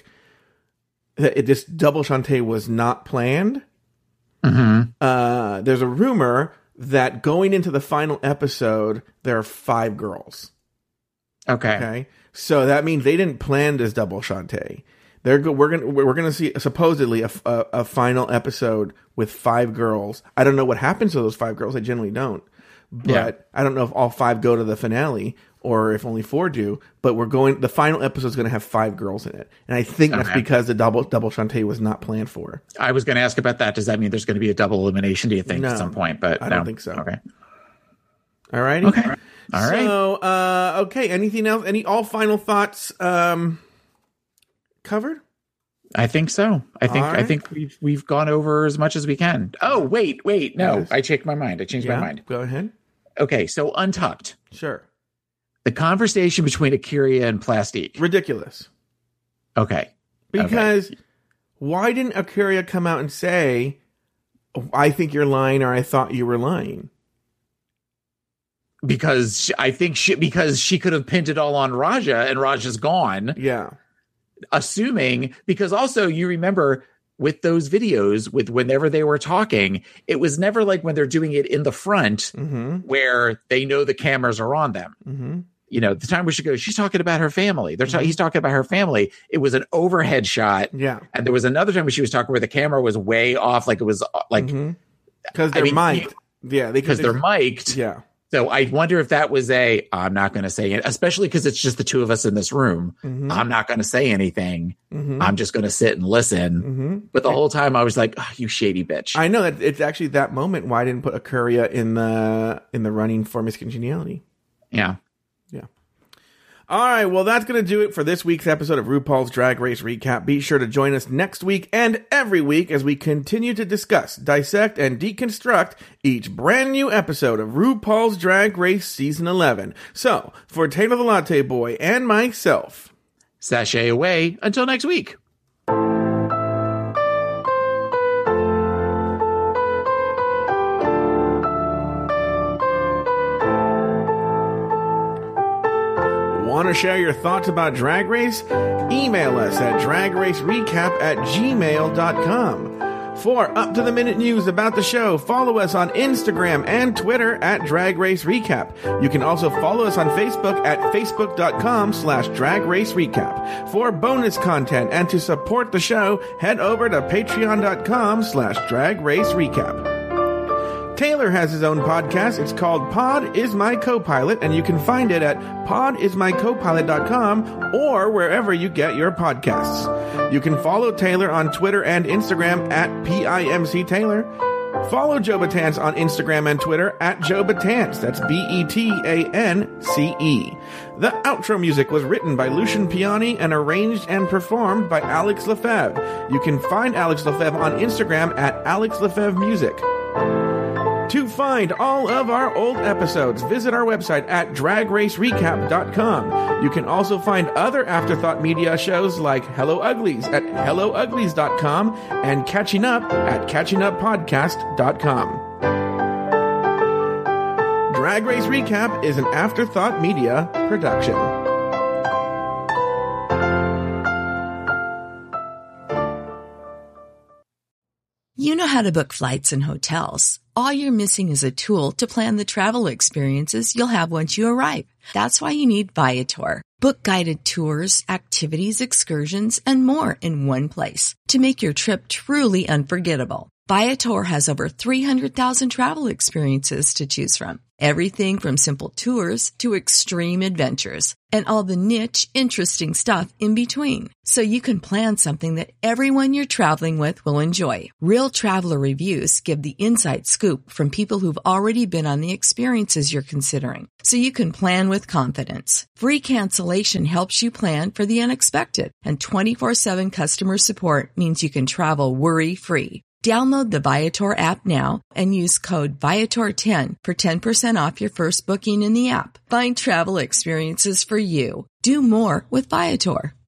that it, this double Shantae was not planned, Mhm. uh, there's a rumor that going into the final episode, there are five girls. Okay. Okay. So that means they didn't plan this double Shantae. They're go- we're gonna we're gonna see supposedly a, a, a final episode with five girls. I don't know what happens to those five girls. I generally don't, but Yeah. I don't know if all five go to the finale or if only four do. But we're going. The final episode is going to have five girls in it, and I think that's Okay. because the double double Shantae was not planned for. I was going to ask about that. Does that mean there's going to be a double elimination, do you think, No, at some point? But I no. don't think so. Okay. All righty. Okay. All right. So uh, okay. Anything else? Any all final thoughts um, covered? I think so. I think All I right. think we've we've gone over as much as we can. Oh, wait, wait. No, Yes. I changed my mind. I changed Yeah. my mind. Go ahead. Okay, so Untucked. Sure. The conversation between Akira and Plastique. Ridiculous. Okay. Because Why didn't Akuria come out and say, I think you're lying, or I thought you were lying? Because she, I think she, because she could have pinned it all on Raja, and Raja's gone. Yeah. Assuming, because also you remember with those videos, with whenever they were talking, it was never like when they're doing it in the front mm-hmm. where they know the cameras are on them. Mm-hmm. You know, the time where she goes, she's talking about her family. They're ta- mm-hmm. he's talking about her family. It was an overhead shot. Yeah. And there was another time where she was talking where the camera was way off, like it was like because mm-hmm. they're I mean, mic'd. Yeah, because they, they're mic'd. Yeah. So I wonder if that was a, I'm not going to say it, especially because it's just the two of us in this room. Mm-hmm. I'm not going to say anything. Mm-hmm. I'm just going to sit and listen. Mm-hmm. But the whole time I was like, oh, you shady bitch. I know that it's actually that moment why I didn't put Akuria in the in the running for Miss Congeniality. Yeah. Yeah. All right, well, that's going to do it for this week's episode of RuPaul's Drag Race Recap. Be sure to join us next week and every week as we continue to discuss, dissect, and deconstruct each brand new episode of RuPaul's Drag Race Season eleven. So, for Taylor the Latte Boy and myself, sashay away until next week. Want to share your thoughts about Drag Race? Email us at dragracerecap at gmail dot com. For up-to-the-minute news about the show, follow us on Instagram and Twitter at Drag Race Recap. You can also follow us on Facebook at facebook.com slash Drag Race Recap. For bonus content and to support the show, head over to patreon.com slash Drag Race Recap. Taylor has his own podcast. It's called Pod Is My Co-Pilot, and you can find it at pod is my co pilot dot com or wherever you get your podcasts. You can follow Taylor on Twitter and Instagram at P I M C Taylor. Follow Joe Betance on Instagram and Twitter at Joe Betance. That's B E T A N C E. The outro music was written by Lucian Piani and arranged and performed by Alex Lefebvre. You can find Alex Lefebvre on Instagram at Alex Lefebvre Music. To find all of our old episodes, visit our website at drag race recap dot com. You can also find other Afterthought Media shows like Hello Uglies at hello uglies dot com and Catching Up at catching up podcast dot com. Drag Race Recap is an Afterthought Media production. You know how to book flights and hotels. All you're missing is a tool to plan the travel experiences you'll have once you arrive. That's why you need Viator. Book guided tours, activities, excursions, and more in one place to make your trip truly unforgettable. Viator has over three hundred thousand travel experiences to choose from. Everything from simple tours to extreme adventures and all the niche, interesting stuff in between. So you can plan something that everyone you're traveling with will enjoy. Real traveler reviews give the inside scoop from people who've already been on the experiences you're considering. So you can plan with confidence. Free cancellation helps you plan for the unexpected. And twenty-four seven customer support means you can travel worry-free. Download the Viator app now and use code Viator ten for ten percent off your first booking in the app. Find travel experiences for you. Do more with Viator.